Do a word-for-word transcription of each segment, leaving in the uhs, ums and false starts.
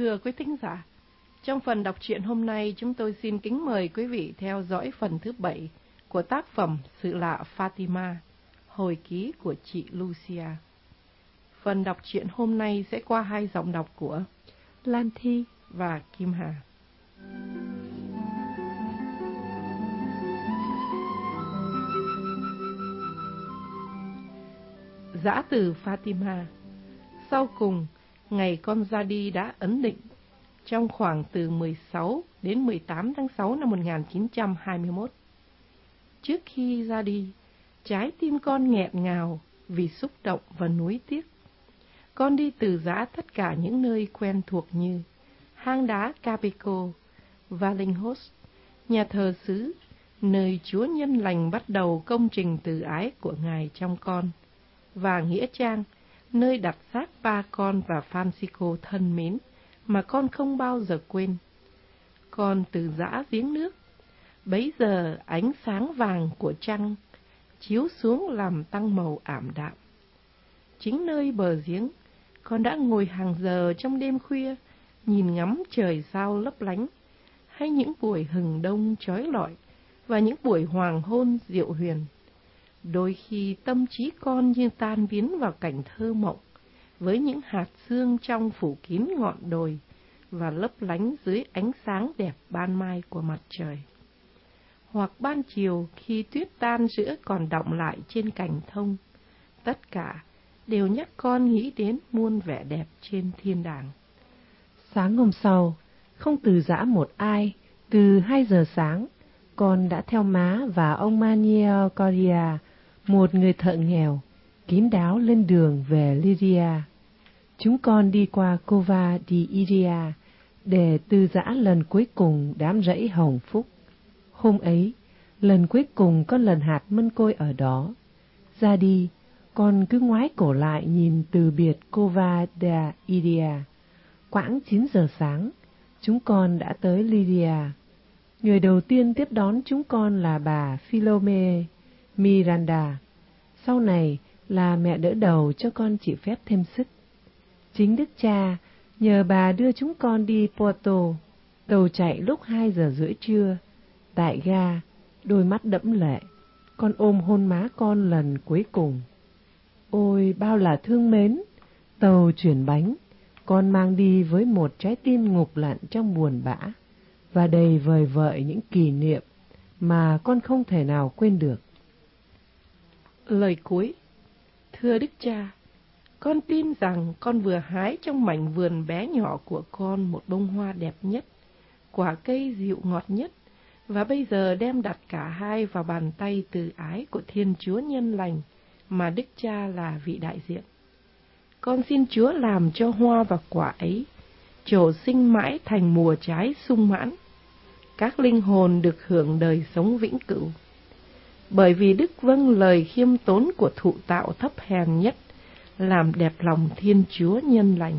Thưa quý thính giả, trong phần đọc truyện hôm nay, chúng tôi xin kính mời quý vị theo dõi phần thứ bảy của tác phẩm Sự lạ Fatima, hồi ký của chị Lucia. Phần đọc truyện hôm nay sẽ qua hai giọng đọc của Lan Thi và Kim Hà. Giã từ Fatima. Sau cùng, ngày con ra đi đã ấn định. Trong khoảng từ mười sáu đến mười tám tháng sáu năm một nghìn chín trăm hai mươi mốt. Trước khi ra đi, trái tim con nghẹn ngào vì xúc động và nuối tiếc. Con đi từ giã tất cả những nơi quen thuộc như hang đá Capico, Valinhos, nhà thờ xứ, nơi Chúa Nhân Lành bắt đầu công trình từ ái của Ngài trong con, và nghĩa trang, nơi đặt xác ba con và Francisco thân mến mà con không bao giờ quên. Con từ giã giếng nước, bấy giờ ánh sáng vàng của trăng chiếu xuống làm tăng màu ảm đạm. Chính nơi bờ giếng, con đã ngồi hàng giờ trong đêm khuya, nhìn ngắm trời sao lấp lánh, hay những buổi hừng đông chói lọi và những buổi hoàng hôn diệu huyền. Đôi khi tâm trí con như tan biến vào cảnh thơ mộng, với những hạt sương trong phủ kín ngọn đồi và lấp lánh dưới ánh sáng đẹp ban mai của mặt trời. Hoặc ban chiều khi tuyết tan giữa còn đọng lại trên cành thông, tất cả đều nhắc con nghĩ đến muôn vẻ đẹp trên thiên đàng. Sáng hôm sau, không từ giã một ai, từ hai giờ sáng, con đã theo má và ông Manuel Correa, một người thợ nghèo, kín đáo lên đường về Lyria. Chúng con đi qua Cova di Iria để từ giã lần cuối cùng đám rẫy hồng phúc. Hôm ấy, lần cuối cùng con lần hạt mân côi ở đó. Ra đi, con cứ ngoái cổ lại nhìn từ biệt Cova di Iria. Quãng chín giờ sáng, chúng con đã tới Lyria. Người đầu tiên tiếp đón chúng con là bà Philome Miranda. Sau này là mẹ đỡ đầu cho con chịu phép thêm sức. Chính Đức Cha nhờ bà đưa chúng con đi Porto. Tàu chạy lúc hai giờ rưỡi trưa. Tại ga, đôi mắt đẫm lệ, con ôm hôn má con lần cuối cùng. Ôi bao là thương mến. Tàu chuyển bánh, con mang đi với một trái tim ngục lặn trong buồn bã và đầy vời vợi những kỷ niệm mà con không thể nào quên được. Lời cuối. Thưa Đức Cha, con tin rằng con vừa hái trong mảnh vườn bé nhỏ của con một bông hoa đẹp nhất, quả cây dịu ngọt nhất, và bây giờ đem đặt cả hai vào bàn tay từ ái của Thiên Chúa Nhân Lành mà Đức Cha là vị đại diện. Con xin Chúa làm cho hoa và quả ấy trổ sinh mãi thành mùa trái sung mãn, các linh hồn được hưởng đời sống vĩnh cửu. Bởi vì Đức vâng lời khiêm tốn của thụ tạo thấp hèn nhất, làm đẹp lòng Thiên Chúa Nhân Lành.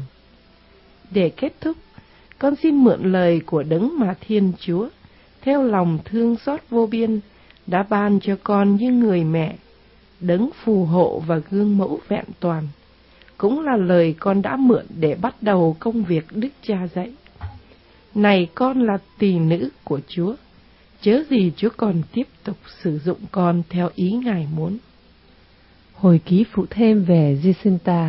Để kết thúc, con xin mượn lời của Đấng mà Thiên Chúa, theo lòng thương xót vô biên, đã ban cho con như người mẹ, Đấng phù hộ và gương mẫu vẹn toàn, cũng là lời con đã mượn để bắt đầu công việc Đức Cha dạy. Này con là tỳ nữ của Chúa, chớ gì Chúa còn tiếp tục sử dụng con theo ý Ngài muốn. Hồi ký phụ thêm về Jacinta.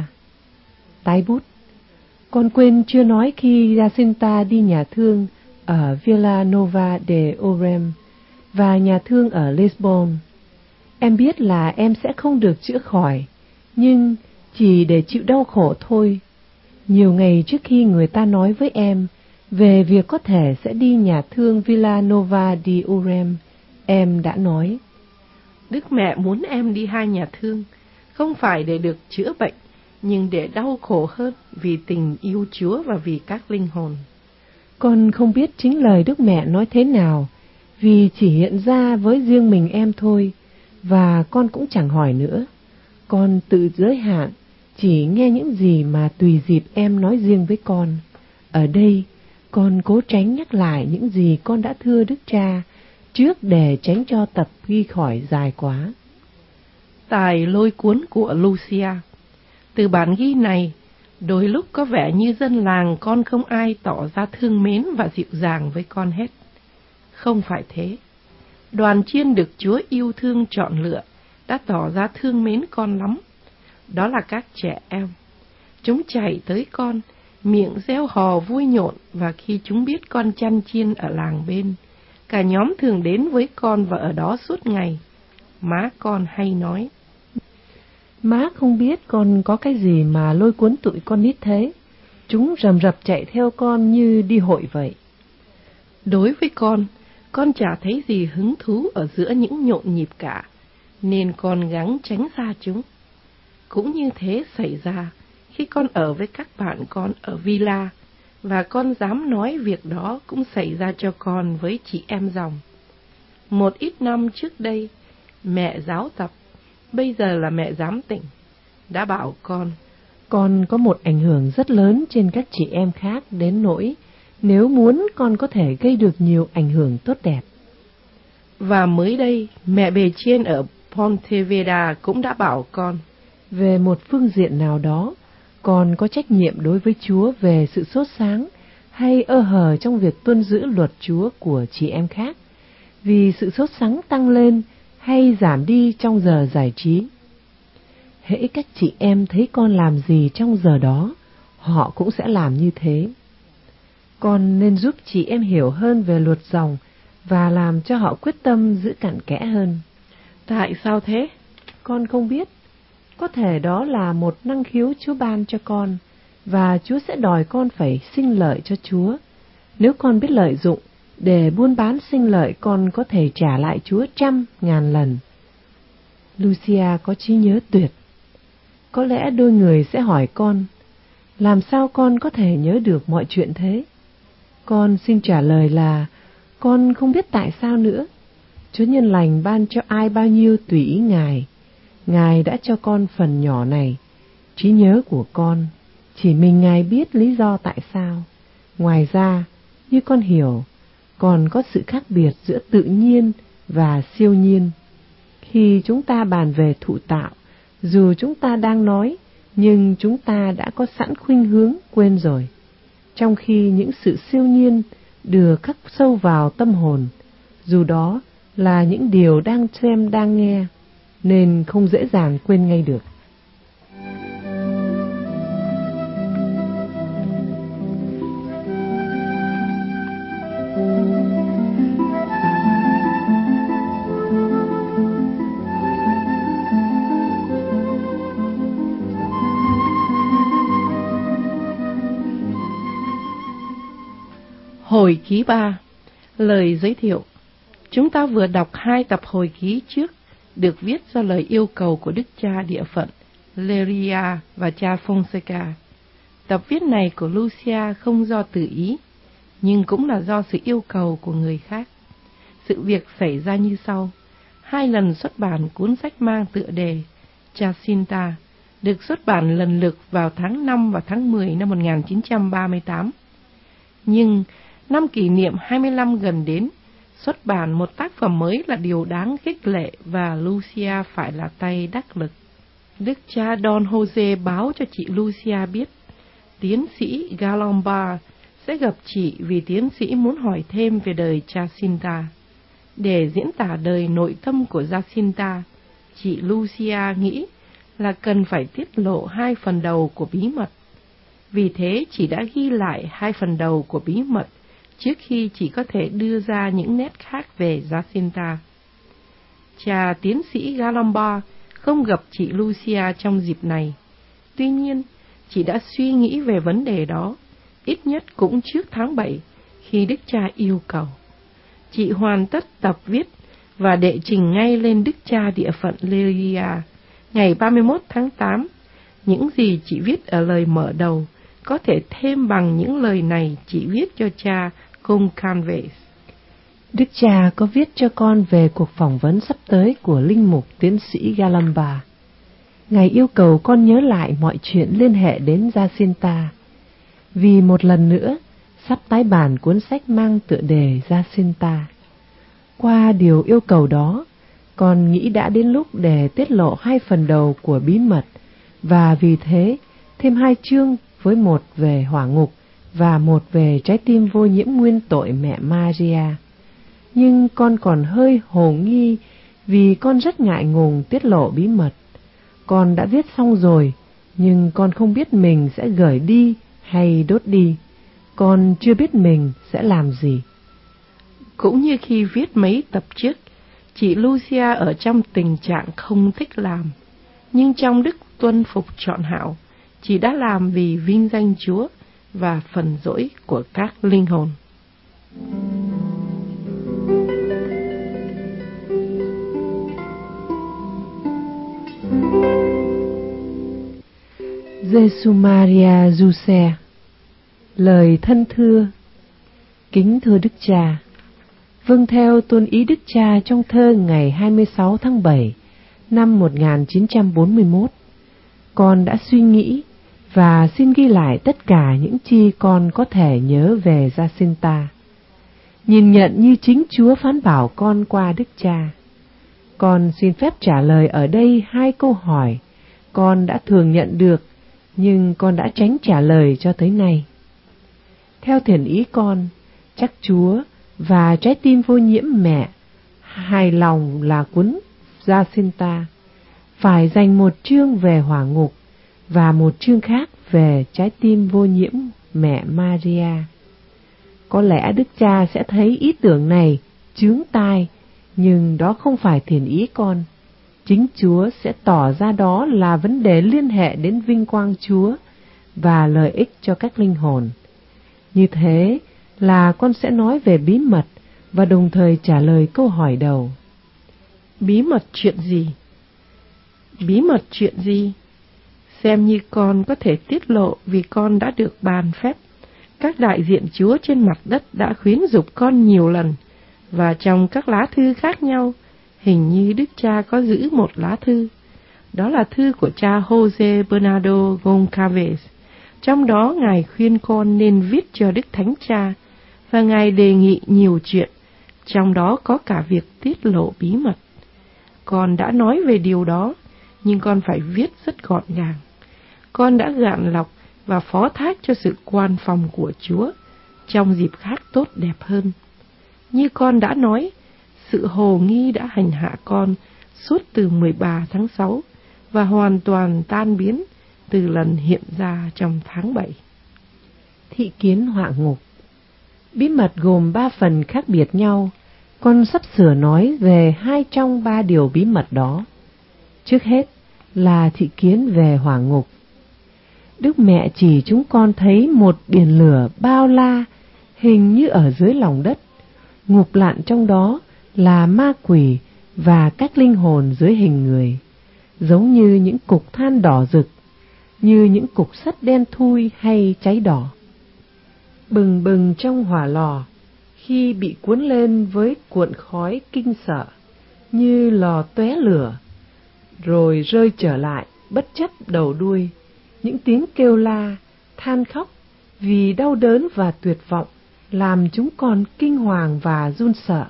Tái bút. Con quên chưa nói khi Jacinta đi nhà thương ở Villanova de Orem và nhà thương ở Lisbon. Em biết là em sẽ không được chữa khỏi, nhưng chỉ để chịu đau khổ thôi. Nhiều ngày trước khi người ta nói với em về việc có thể sẽ đi nhà thương Villanova de Orem, em đã nói: Đức Mẹ muốn em đi hai nhà thương, không phải để được chữa bệnh, nhưng để đau khổ hơn vì tình yêu Chúa và vì các linh hồn. Con không biết chính lời Đức Mẹ nói thế nào, vì chỉ hiện ra với riêng mình em thôi, và con cũng chẳng hỏi nữa. Con tự giới hạn, chỉ nghe những gì mà tùy dịp em nói riêng với con. Ở đây, con cố tránh nhắc lại những gì con đã thưa Đức Cha trước để tránh cho tập ghi khỏi dài quá. Tài lôi cuốn của Lucia. Từ bản ghi này, Đôi lúc có vẻ như dân làng con không ai tỏ ra thương mến và dịu dàng với con hết. Không phải thế. Đoàn chiên được Chúa yêu thương chọn lựa đã tỏ ra thương mến con lắm. Đó là các trẻ em. Chúng chạy tới con, miệng reo hò vui nhộn, và khi chúng biết con chăn chiên ở làng bên, cả nhóm thường đến với con và ở đó suốt ngày. Má con hay nói: Má không biết con có cái gì mà lôi cuốn tụi con nít thế. Chúng rầm rập chạy theo con như đi hội vậy. Đối với con, con chả thấy gì hứng thú ở giữa những nhộn nhịp cả, nên con gắng tránh xa chúng. Cũng như thế xảy ra khi con ở với các bạn con ở villa, và con dám nói việc đó cũng xảy ra cho con với chị em dòng. Một ít năm trước đây, mẹ giáo tập, bây giờ là mẹ giám tỉnh, đã bảo con: Con có một ảnh hưởng rất lớn trên các chị em khác đến nỗi nếu muốn con có thể gây được nhiều ảnh hưởng tốt đẹp. Và mới đây, mẹ bề trên ở Pontevedra cũng đã bảo con: Về một phương diện nào đó, con có trách nhiệm đối với Chúa về sự sốt sáng hay ơ hờ trong việc tuân giữ luật Chúa của chị em khác, vì sự sốt sắng tăng lên hay giảm đi trong giờ giải trí. Hễ các chị em thấy con làm gì trong giờ đó, họ cũng sẽ làm như thế. Con nên giúp chị em hiểu hơn về luật dòng và làm cho họ quyết tâm giữ cặn kẽ hơn. Tại sao thế? Con không biết. Có thể đó là một năng khiếu Chúa ban cho con, và Chúa sẽ đòi con phải sinh lợi cho Chúa. Nếu con biết lợi dụng để buôn bán sinh lợi, con có thể trả lại Chúa trăm ngàn lần. Lucia có trí nhớ tuyệt. Có lẽ đôi người sẽ hỏi con: làm sao con có thể nhớ được mọi chuyện thế? Con xin trả lời là con không biết tại sao nữa. Chúa Nhân Lành ban cho ai bao nhiêu tùy ý Ngài. Ngài đã cho con phần nhỏ này, trí nhớ của con. Chỉ mình Ngài biết lý do tại sao. Ngoài ra, như con hiểu, còn có sự khác biệt giữa tự nhiên và siêu nhiên. Khi chúng ta bàn về thụ tạo, dù chúng ta đang nói, nhưng chúng ta đã có sẵn khuynh hướng quên rồi. Trong khi những sự siêu nhiên được khắc sâu vào tâm hồn, dù đó là những điều đang xem đang nghe, nên không dễ dàng quên ngay được. Hồi ký ba. Lời giới thiệu. Chúng ta vừa đọc hai tập hồi ký trước, được viết do lời yêu cầu của Đức cha địa phận Leria và cha Fonseca. Tập viết này của Lucia không do tự ý, nhưng cũng là do sự yêu cầu của người khác. Sự việc xảy ra như sau. Hai lần xuất bản cuốn sách mang tựa đề Jacinta được xuất bản lần lượt vào tháng năm và tháng mười năm một nghìn chín trăm ba mươi tám. Nhưng năm kỷ niệm hai mươi lăm gần đến, xuất bản một tác phẩm mới là điều đáng khích lệ và Lucia phải là tay đắc lực. Đức cha Don Jose báo cho chị Lucia biết tiến sĩ Galomba sẽ gặp chị vì tiến sĩ muốn hỏi thêm về đời Jacinta. Để diễn tả đời nội tâm của Jacinta, chị Lucia nghĩ là cần phải tiết lộ hai phần đầu của bí mật. Vì thế chị đã ghi lại hai phần đầu của bí mật trước khi chị có thể đưa ra những nét khác về Jacinta. Cha tiến sĩ Galomba không gặp chị Lucia trong dịp này. Tuy nhiên, chị đã suy nghĩ về vấn đề đó, ít nhất cũng trước tháng bảy, khi Đức cha yêu cầu. Chị hoàn tất tập viết và đệ trình ngay lên Đức cha địa phận Leria ngày ba mươi mốt tháng tám. Những gì chị viết ở lời mở đầu có thể thêm bằng những lời này chị viết cho cha Concalves. Đức cha có viết cho con về cuộc phỏng vấn sắp tới của linh mục tiến sĩ Galomba. Ngài yêu cầu con nhớ lại mọi chuyện liên hệ đến Jacinta, vì một lần nữa sắp tái bản cuốn sách mang tựa đề Jacinta. Qua điều yêu cầu đó, con nghĩ đã đến lúc để tiết lộ hai phần đầu của bí mật, và vì thế thêm hai chương với một về hỏa ngục và một về trái tim vô nhiễm nguyên tội mẹ Maria. Nhưng con còn hơi hồ nghi vì con rất ngại ngùng tiết lộ bí mật. Con đã viết xong rồi, nhưng con không biết mình sẽ gửi đi hay đốt đi. Con chưa biết mình sẽ làm gì. Cũng như khi viết mấy tập trước, chị Lucia ở trong tình trạng không thích làm, nhưng trong đức tuân phục trọn hảo, chị đã làm vì vinh danh Chúa và phần dỗi của các linh hồn. Giêsu Maria Giuse. Lời thân thưa. Kính thưa Đức Cha, vâng theo tuân ý Đức Cha trong thơ ngày hai mươi sáu tháng bảy năm một nghìn chín trăm bốn mươi mốt, con đã suy nghĩ và xin ghi lại tất cả những chi con có thể nhớ về Jacinta, nhìn nhận như chính Chúa phán bảo con qua Đức Cha. Con xin phép trả lời ở đây hai câu hỏi con đã thường nhận được, nhưng con đã tránh trả lời cho tới nay. Theo thiện ý con, chắc Chúa và trái tim vô nhiễm mẹ hài lòng là cuốn Jacinta phải dành một chương về hỏa ngục và một chương khác về trái tim vô nhiễm mẹ Maria. Có lẽ Đức Cha sẽ thấy ý tưởng này chướng tai, nhưng đó không phải thiện ý con. Chính Chúa sẽ tỏ ra đó là vấn đề liên hệ đến vinh quang Chúa và lợi ích cho các linh hồn. Như thế là con sẽ nói về bí mật và đồng thời trả lời câu hỏi đầu. Bí mật chuyện gì? Bí mật chuyện gì? Xem như con có thể tiết lộ vì con đã được ban phép. Các đại diện Chúa trên mặt đất đã khuyến dục con nhiều lần, và trong các lá thư khác nhau, hình như Đức Cha có giữ một lá thư. Đó là thư của cha Jose Bernardo Goncalves. Trong đó Ngài khuyên con nên viết cho Đức Thánh Cha, và Ngài đề nghị nhiều chuyện, trong đó có cả việc tiết lộ bí mật. Con đã nói về điều đó, nhưng con phải viết rất gọn gàng. Con đã gạn lọc và phó thác cho sự quan phòng của Chúa trong dịp khác tốt đẹp hơn. Như con đã nói, sự hồ nghi đã hành hạ con suốt từ mười ba tháng sáu và hoàn toàn tan biến từ lần hiện ra trong tháng bảy. Thị kiến họa ngục. Bí mật gồm ba phần khác biệt nhau. Con sắp sửa nói về hai trong ba điều bí mật đó. Trước hết là thị kiến về hỏa ngục. Đức Mẹ chỉ chúng con thấy một biển lửa bao la, hình như ở dưới lòng đất. Ngục lặn trong đó là ma quỷ và các linh hồn dưới hình người, giống như những cục than đỏ rực, như những cục sắt đen thui hay cháy đỏ. Bừng bừng trong hỏa lò, khi bị cuốn lên với cuộn khói kinh sợ, như lò tóe lửa, rồi rơi trở lại bất chấp đầu đuôi, những tiếng kêu la, than khóc vì đau đớn và tuyệt vọng làm chúng con kinh hoàng và run sợ.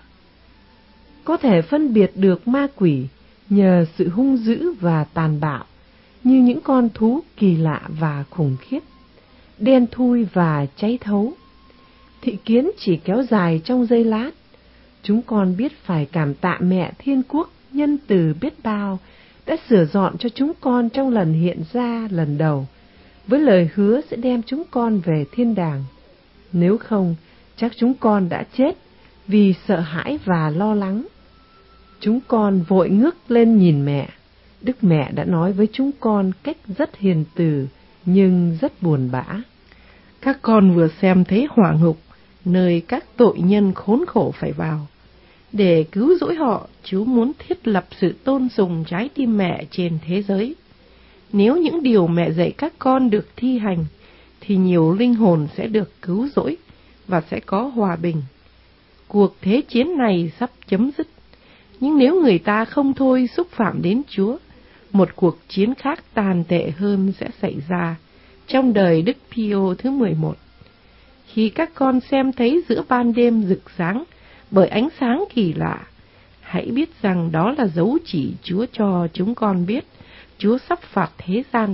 Có thể phân biệt được ma quỷ nhờ sự hung dữ và tàn bạo, như những con thú kỳ lạ và khủng khiếp, đen thui và cháy thấu. Thị kiến chỉ kéo dài trong giây lát. Chúng con biết phải cảm tạ Mẹ Thiên Quốc nhân từ biết bao đã sửa dọn cho chúng con trong lần hiện ra lần đầu, với lời hứa sẽ đem chúng con về thiên đàng. Nếu không, chắc chúng con đã chết vì sợ hãi và lo lắng. Chúng con vội ngước lên nhìn Mẹ. Đức Mẹ đã nói với chúng con cách rất hiền từ nhưng rất buồn bã. Các con vừa xem thấy hỏa ngục, nơi các tội nhân khốn khổ phải vào. Để cứu rỗi họ, Chúa muốn thiết lập sự tôn sùng trái tim Mẹ trên thế giới. Nếu những điều Mẹ dạy các con được thi hành, thì nhiều linh hồn sẽ được cứu rỗi và sẽ có hòa bình. Cuộc thế chiến này sắp chấm dứt, nhưng nếu người ta không thôi xúc phạm đến Chúa, một cuộc chiến khác tàn tệ hơn sẽ xảy ra trong đời Đức Pio thứ mười một. Khi các con xem thấy giữa ban đêm rực sáng bởi ánh sáng kỳ lạ, hãy biết rằng đó là dấu chỉ Chúa cho chúng con biết Chúa sắp phạt thế gian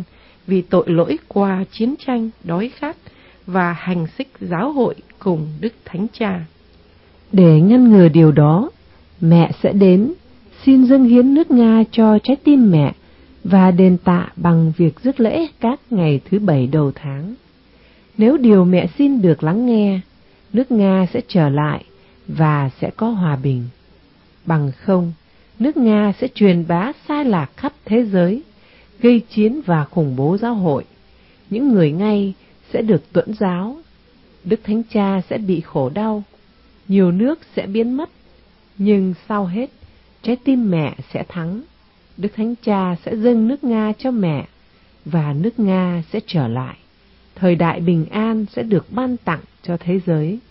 vì tội lỗi qua chiến tranh, đói khát và hành xích giáo hội cùng Đức Thánh Cha. Để ngăn ngừa điều đó, mẹ sẽ đến xin dâng hiến nước Nga cho trái tim mẹ và đền tạ bằng việc rước lễ các ngày thứ bảy đầu tháng. Nếu điều mẹ xin được lắng nghe, nước Nga sẽ trở lại và sẽ có hòa bình. Bằng không, nước Nga sẽ truyền bá sai lạc khắp thế giới, gây chiến và khủng bố giáo hội. Những người ngay sẽ được tuẫn giáo, Đức Thánh Cha sẽ bị khổ đau, nhiều nước sẽ biến mất, nhưng sau hết, trái tim mẹ sẽ thắng. Đức Thánh Cha sẽ dâng nước Nga cho mẹ, và nước Nga sẽ trở lại. Thời đại bình an sẽ được ban tặng cho thế giới.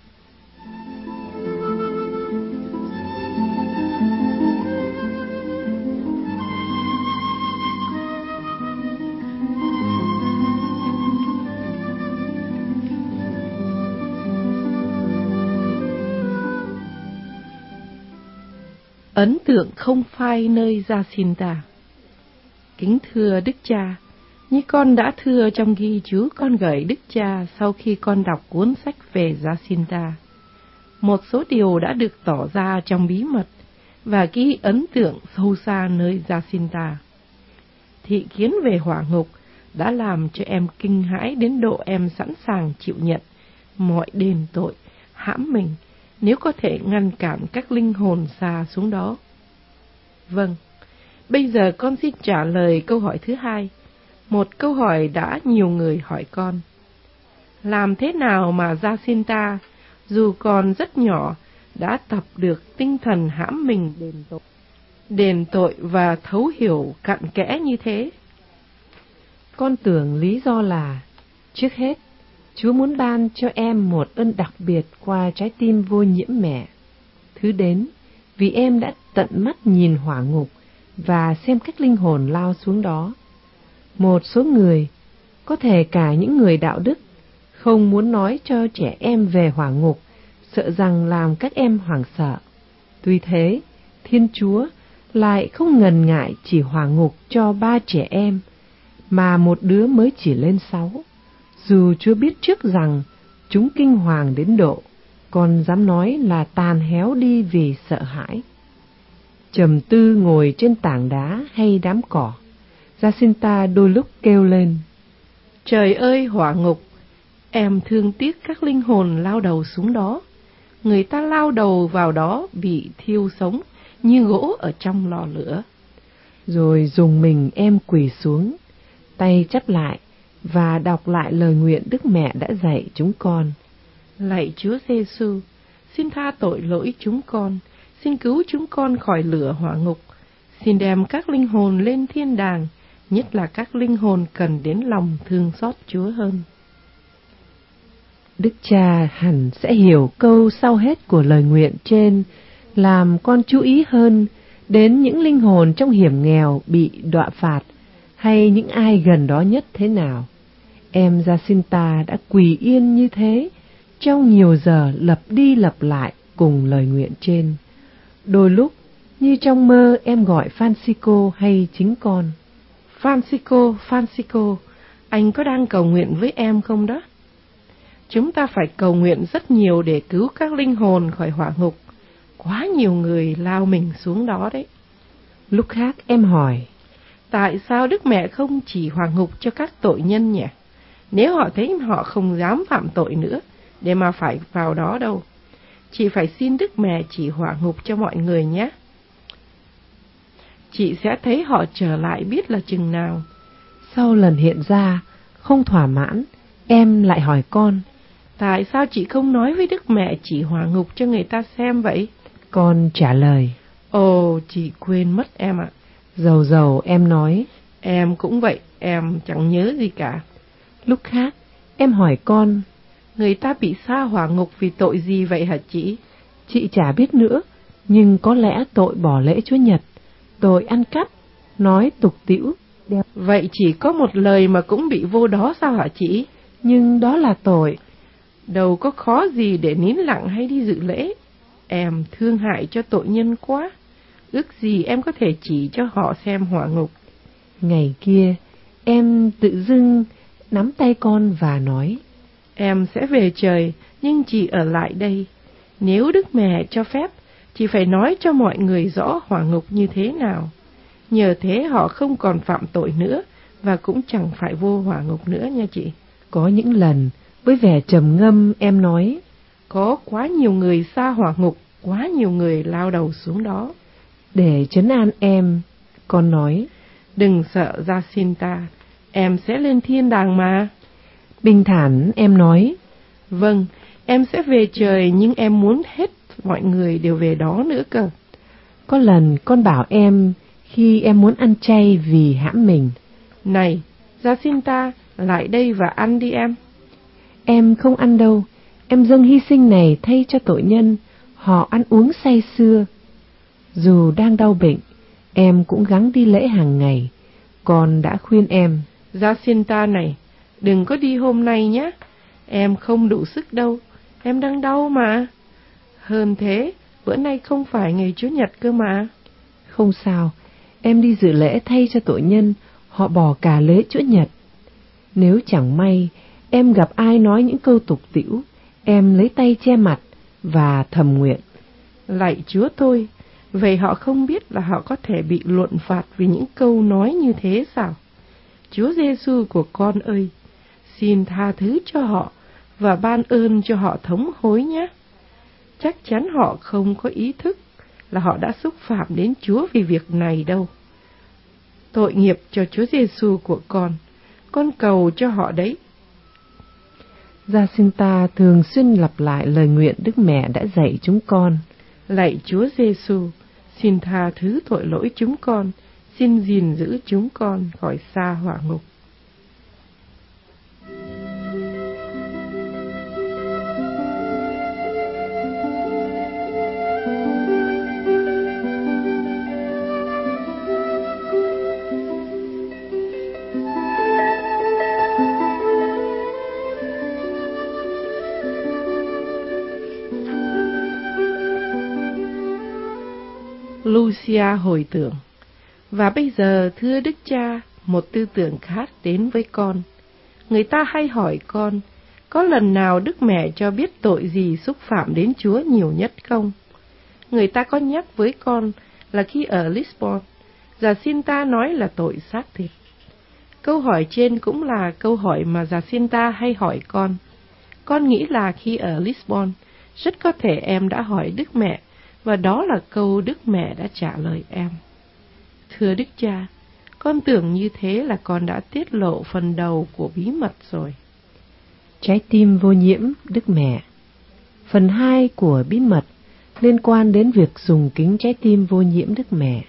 Ấn tượng không phai nơi Jacinta. Kính thưa Đức Cha, như con đã thưa trong ghi chú con gửi Đức Cha sau khi con đọc cuốn sách về Jacinta, một số điều đã được tỏ ra trong bí mật và ghi ấn tượng sâu xa nơi Jacinta. Thị kiến về hỏa ngục đã làm cho em kinh hãi đến độ em sẵn sàng chịu nhận mọi đền tội, hãm mình, nếu có thể ngăn cản các linh hồn xa xuống đó. Vâng, bây giờ con xin trả lời câu hỏi thứ hai, một câu hỏi đã nhiều người hỏi con. Làm thế nào mà Jacinta, dù còn rất nhỏ, đã tập được tinh thần hãm mình đền tội, đền tội và thấu hiểu cặn kẽ như thế? Con tưởng lý do là, trước hết, Chúa muốn ban cho em một ơn đặc biệt qua trái tim vô nhiễm mẹ. Thứ đến, vì em đã tận mắt nhìn hỏa ngục và xem các linh hồn lao xuống đó. Một số người, có thể cả những người đạo đức, không muốn nói cho trẻ em về hỏa ngục, sợ rằng làm các em hoảng sợ. Tuy thế, Thiên Chúa lại không ngần ngại chỉ hỏa ngục cho ba trẻ em, mà một đứa mới chỉ lên sáu. Dù Chúa biết trước rằng chúng kinh hoàng đến độ, còn dám nói là tàn héo đi vì sợ hãi. Trầm tư ngồi trên tảng đá hay đám cỏ, Jacinta đôi lúc kêu lên: Trời ơi hỏa ngục, em thương tiếc các linh hồn lao đầu xuống đó. Người ta lao đầu vào đó bị thiêu sống như gỗ ở trong lò lửa. Rồi dùng mình em quỳ xuống, tay chắp lại và đọc lại lời nguyện Đức Mẹ đã dạy chúng con. Lạy Chúa Giêsu, xin tha tội lỗi chúng con, xin cứu chúng con khỏi lửa hỏa ngục, xin đem các linh hồn lên thiên đàng, nhất là các linh hồn cần đến lòng thương xót Chúa hơn. Đức Cha hẳn sẽ hiểu câu sau hết của lời nguyện trên, làm con chú ý hơn đến những linh hồn trong hiểm nghèo bị đọa phạt, hay những ai gần đó nhất thế nào. Em Jacinta đã quỳ yên như thế trong nhiều giờ lặp đi lặp lại cùng lời nguyện trên. Đôi lúc, như trong mơ, em gọi Francisco hay chính con. Francisco, Francisco, anh có đang cầu nguyện với em không đó? Chúng ta phải cầu nguyện rất nhiều để cứu các linh hồn khỏi hỏa ngục. Quá nhiều người lao mình xuống đó đấy. Lúc khác em hỏi, tại sao Đức Mẹ không chỉ hỏa ngục cho các tội nhân nhỉ? Nếu họ thấy họ không dám phạm tội nữa, để mà phải vào đó đâu. Chị phải xin Đức Mẹ chỉ hỏa ngục cho mọi người nhé. Chị sẽ thấy họ trở lại biết là chừng nào. Sau lần hiện ra, không thỏa mãn, em lại hỏi con, tại sao chị không nói với Đức Mẹ chỉ hỏa ngục cho người ta xem vậy? Con trả lời, ồ, chị quên mất em ạ. Dầu dầu em nói, em cũng vậy, em chẳng nhớ gì cả. Lúc khác, em hỏi con, người ta bị sa hỏa ngục vì tội gì vậy hả chị? Chị chả biết nữa, nhưng có lẽ tội bỏ lễ Chúa Nhật, tội ăn cắp, nói tục tĩu. Đẹp. Vậy chỉ có một lời mà cũng bị vô đó sao hả chị? Nhưng đó là tội. Đâu có khó gì để nín lặng hay đi dự lễ. Em thương hại cho tội nhân quá. Ước gì em có thể chỉ cho họ xem hỏa ngục. Ngày kia, Em tự dưng nắm tay con và nói: Em sẽ về trời, nhưng chỉ ở lại đây. Nếu Đức Mẹ cho phép, chị phải nói cho mọi người rõ hỏa ngục như thế nào. Nhờ thế họ không còn phạm tội nữa, và cũng chẳng phải vô hỏa ngục nữa nha chị. Có những lần, với vẻ trầm ngâm, em nói: Có quá nhiều người xa hỏa ngục, quá nhiều người lao đầu xuống đó. Để trấn an em, con nói: Đừng sợ Jacinta, em sẽ lên thiên đàng mà. Bình thản em nói: Vâng, em sẽ về trời, nhưng em muốn hết mọi người đều về đó nữa cơ. Có lần con bảo em khi em muốn ăn chay vì hãm mình: Này, Jacinta, lại đây và ăn đi em. Em không ăn đâu, em dâng hy sinh này thay cho tội nhân, họ ăn uống say sưa. Dù đang đau bệnh, em cũng gắng đi lễ hàng ngày. Con đã khuyên em: Jacinta này, đừng có đi hôm nay nhé. Em không đủ sức đâu, em đang đau mà. Hơn thế, bữa nay không phải ngày Chúa Nhật cơ mà. Không sao, em đi dự lễ thay cho tội nhân, họ bỏ cả lễ Chúa Nhật. Nếu chẳng may em gặp ai nói những câu tục tĩu, em lấy tay che mặt và thầm nguyện: Lạy Chúa tôi, vậy họ không biết là họ có thể bị luận phạt vì những câu nói như thế sao? Chúa Giêsu của con ơi, xin tha thứ cho họ và ban ơn cho họ thống hối nhé. Chắc chắn họ không có ý thức là họ đã xúc phạm đến Chúa vì việc này đâu. Tội nghiệp cho Chúa Giêsu của con, con cầu cho họ đấy. Jacinta thường xuyên lặp lại lời nguyện Đức Mẹ đã dạy chúng con: Lạy Chúa Giêsu, xin tha thứ tội lỗi chúng con, xin gìn giữ chúng con khỏi xa hỏa ngục. Lucia hồi tưởng: Và bây giờ, thưa Đức Cha, một tư tưởng khác đến với con. Người ta hay hỏi con, có lần nào Đức Mẹ cho biết tội gì xúc phạm đến Chúa nhiều nhất không? Người ta có nhắc với con là khi ở Lisbon, Jacinta nói là tội xác thịt. Câu hỏi trên cũng là câu hỏi mà Jacinta hay hỏi con. Con nghĩ là khi ở Lisbon, rất có thể em đã hỏi Đức Mẹ, và đó là câu Đức Mẹ đã trả lời em. Thưa Đức Cha, con tưởng như thế là con đã tiết lộ phần đầu của bí mật rồi. Trái tim vô nhiễm Đức Mẹ. Phần hai của bí mật liên quan đến việc dùng kính trái tim vô nhiễm Đức Mẹ.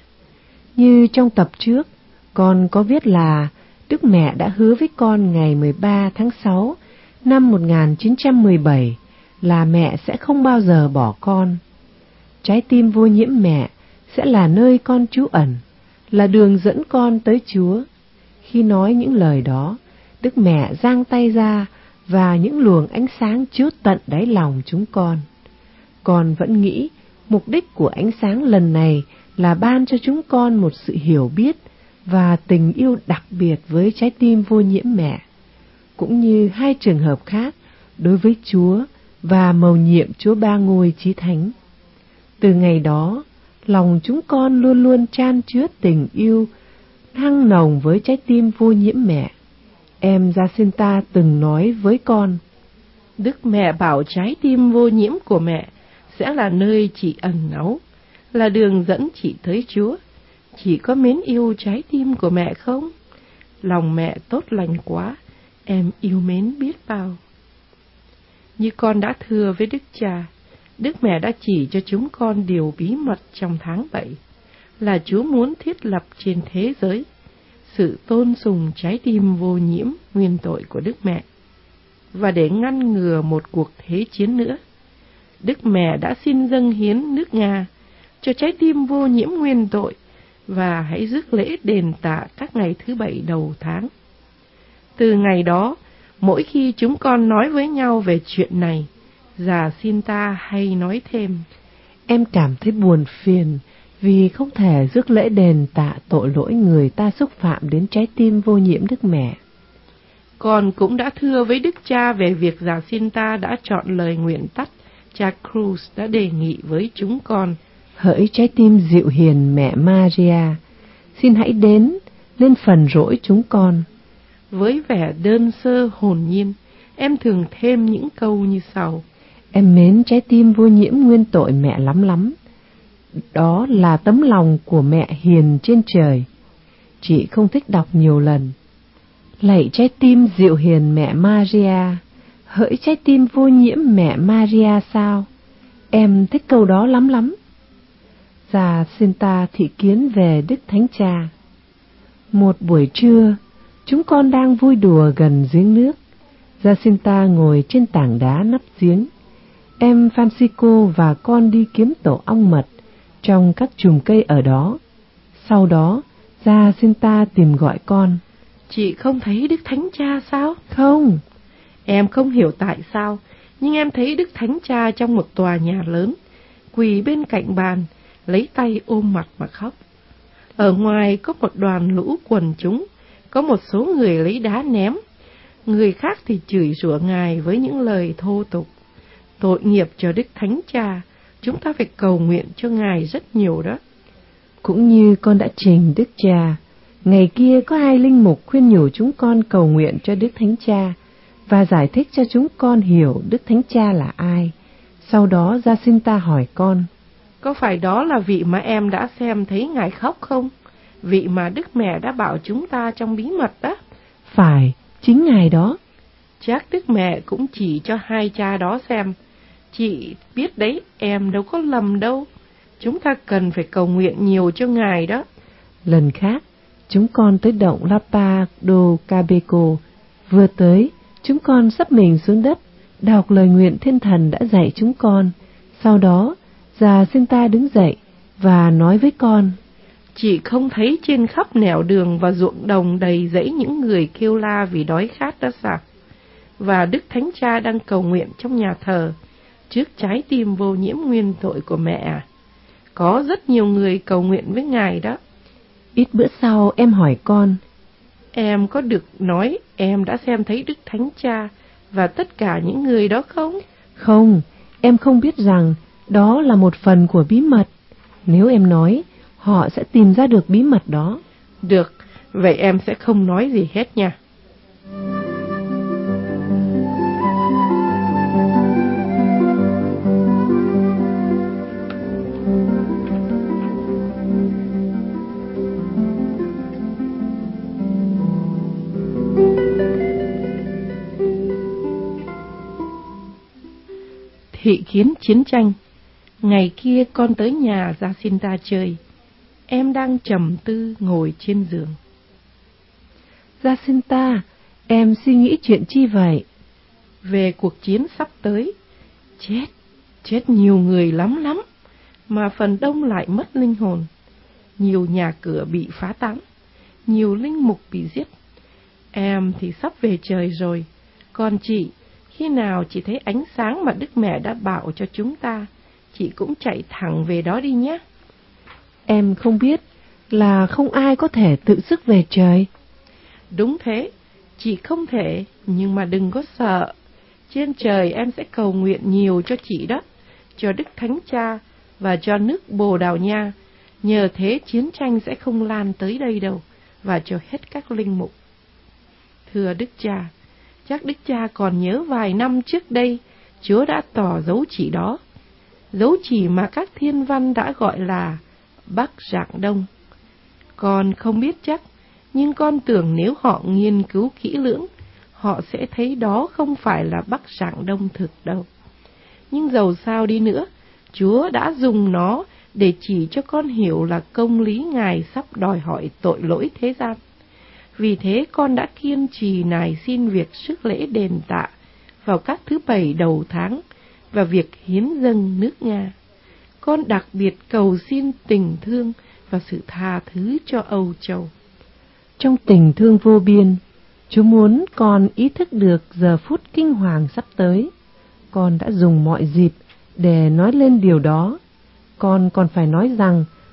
Như trong tập trước, con có viết là Đức Mẹ đã hứa với con ngày mười ba tháng sáu năm một nghìn chín trăm mười bảy là mẹ sẽ không bao giờ bỏ con. Trái tim vô nhiễm mẹ sẽ là nơi con trú ẩn, là đường dẫn con tới Chúa. Khi nói những lời đó, Đức Mẹ giang tay ra và những luồng ánh sáng chiếu tận đáy lòng chúng con. Con vẫn nghĩ mục đích của ánh sáng lần này là ban cho chúng con một sự hiểu biết và tình yêu đặc biệt với trái tim vô nhiễm mẹ, cũng như hai trường hợp khác đối với Chúa và mầu nhiệm Chúa Ba Ngôi Chí Thánh. Từ ngày đó, lòng chúng con luôn luôn chan chứa tình yêu hăng nồng với trái tim vô nhiễm mẹ. Em Jacinta từng nói với con: Đức Mẹ bảo trái tim vô nhiễm của mẹ sẽ là nơi chị ẩn náu, là đường dẫn chị tới Chúa. Chị có mến yêu trái tim của mẹ không? Lòng mẹ tốt lành quá, em yêu mến biết bao. Như con đã thưa với Đức Cha, Đức Mẹ đã chỉ cho chúng con điều bí mật trong tháng bảy, là Chúa muốn thiết lập trên thế giới sự tôn sùng trái tim vô nhiễm nguyên tội của Đức Mẹ. Và để ngăn ngừa một cuộc thế chiến nữa, Đức Mẹ đã xin dâng hiến nước Nga cho trái tim vô nhiễm nguyên tội và hãy rước lễ đền tạ các ngày thứ bảy đầu tháng. Từ ngày đó, mỗi khi chúng con nói với nhau về chuyện này, Jacinta hay nói thêm: Em cảm thấy buồn phiền vì không thể rước lễ đền tạ tội lỗi người ta xúc phạm đến trái tim vô nhiễm Đức Mẹ. Con cũng đã thưa với Đức Cha về việc Jacinta đã chọn lời nguyện tắt cha Cruz đã đề nghị với chúng con. Hỡi trái tim dịu hiền mẹ Maria, xin hãy đến lên phần rỗi chúng con. Với vẻ đơn sơ hồn nhiên, em thường thêm những câu như sau. Em mến trái tim vô nhiễm nguyên tội mẹ lắm lắm. Đó là tấm lòng của mẹ hiền trên trời. Chị không thích đọc nhiều lần. Lạy trái tim dịu hiền mẹ Maria, hỡi trái tim vô nhiễm mẹ Maria sao? Em thích câu đó lắm lắm. Jacinta thị kiến về Đức Thánh Cha. Một buổi trưa, chúng con đang vui đùa gần giếng nước. Jacinta ngồi trên tảng đá nắp giếng. Em Francisco và con đi kiếm tổ ong mật trong các chùm cây ở đó. Sau đó, Jacinta tìm gọi con. Chị không thấy Đức Thánh Cha sao? Không. Em không hiểu tại sao, nhưng em thấy Đức Thánh Cha trong một tòa nhà lớn, quỳ bên cạnh bàn, lấy tay ôm mặt mà khóc. Ở ngoài có một đoàn lũ quần chúng, có một số người lấy đá ném, người khác thì chửi rủa Ngài với những lời thô tục. Tội nghiệp cho Đức Thánh Cha, chúng ta phải cầu nguyện cho Ngài rất nhiều đó. Cũng như con đã trình Đức Cha, ngày kia có hai linh mục khuyên nhủ chúng con cầu nguyện cho Đức Thánh Cha và giải thích cho chúng con hiểu Đức Thánh Cha là ai. Sau đó Jacinta hỏi con. Có phải đó là vị mà em đã xem thấy Ngài khóc không? Vị mà Đức Mẹ đã bảo chúng ta trong bí mật đó. Phải, chính Ngài đó. Chắc Đức Mẹ cũng chỉ cho hai cha đó xem. Chị biết đấy, em đâu có lầm đâu. Chúng ta cần phải cầu nguyện nhiều cho Ngài đó. Lần khác, chúng con tới động Lapa do Cabeco. Vừa tới, chúng con sắp mình xuống đất, đọc lời nguyện Thiên Thần đã dạy chúng con. Sau đó, Jacinta đứng dậy và nói với con. Chị không thấy trên khắp nẻo đường và ruộng đồng đầy rẫy những người kêu la vì đói khát đó sao? Và Đức Thánh Cha đang cầu nguyện trong nhà thờ, trước trái tim vô nhiễm nguyên tội của mẹ à? Có rất nhiều người cầu nguyện với Ngài đó. Ít bữa sau em hỏi con. Em có được nói em đã xem thấy Đức Thánh Cha và tất cả những người đó không? Không, em không biết rằng đó là một phần của bí mật. Nếu em nói, họ sẽ tìm ra được bí mật đó. Được, vậy em sẽ không nói gì hết nha. Thị kiến chiến tranh. Ngày kia con tới nhà Jacinta chơi. Em đang trầm tư ngồi trên giường. Jacinta, em suy nghĩ chuyện chi vậy? Về cuộc chiến sắp tới. Chết, chết nhiều người lắm lắm, mà phần đông lại mất linh hồn. Nhiều nhà cửa bị phá tán, nhiều linh mục bị giết. Em thì sắp về trời rồi. Còn chị, khi nào chị thấy ánh sáng mà Đức Mẹ đã bảo cho chúng ta, chị cũng chạy thẳng về đó đi nhé. Em không biết là không ai có thể tự sức về trời. Đúng thế, chị không thể, nhưng mà đừng có sợ. Trên trời em sẽ cầu nguyện nhiều cho chị đó, cho Đức Thánh Cha và cho nước Bồ Đào Nha. Nhờ thế chiến tranh sẽ không lan tới đây đâu, và cho hết các linh mục. Thưa Đức Cha, chắc Đức Cha còn nhớ vài năm trước đây, Chúa đã tỏ dấu chỉ đó. Dấu chỉ mà các thiên văn đã gọi là Bắc Rạng Đông. Con không biết chắc, nhưng con tưởng nếu họ nghiên cứu kỹ lưỡng, họ sẽ thấy đó không phải là Bắc Rạng Đông thực đâu. Nhưng dầu sao đi nữa, Chúa đã dùng nó để chỉ cho con hiểu là công lý Ngài sắp đòi hỏi tội lỗi thế gian. Vì thế con đã kiên trì nài xin việc rước lễ đền tạ vào các thứ bảy đầu tháng và việc hiến dâng nước Nga. Con đặc biệt cầu xin tình thương và sự tha thứ cho Âu Châu. Trong tình thương vô biên, Chúa muốn con ý thức được giờ phút kinh hoàng sắp tới. Con đã dùng mọi dịp để nói lên điều đó. Con còn phải nói rằng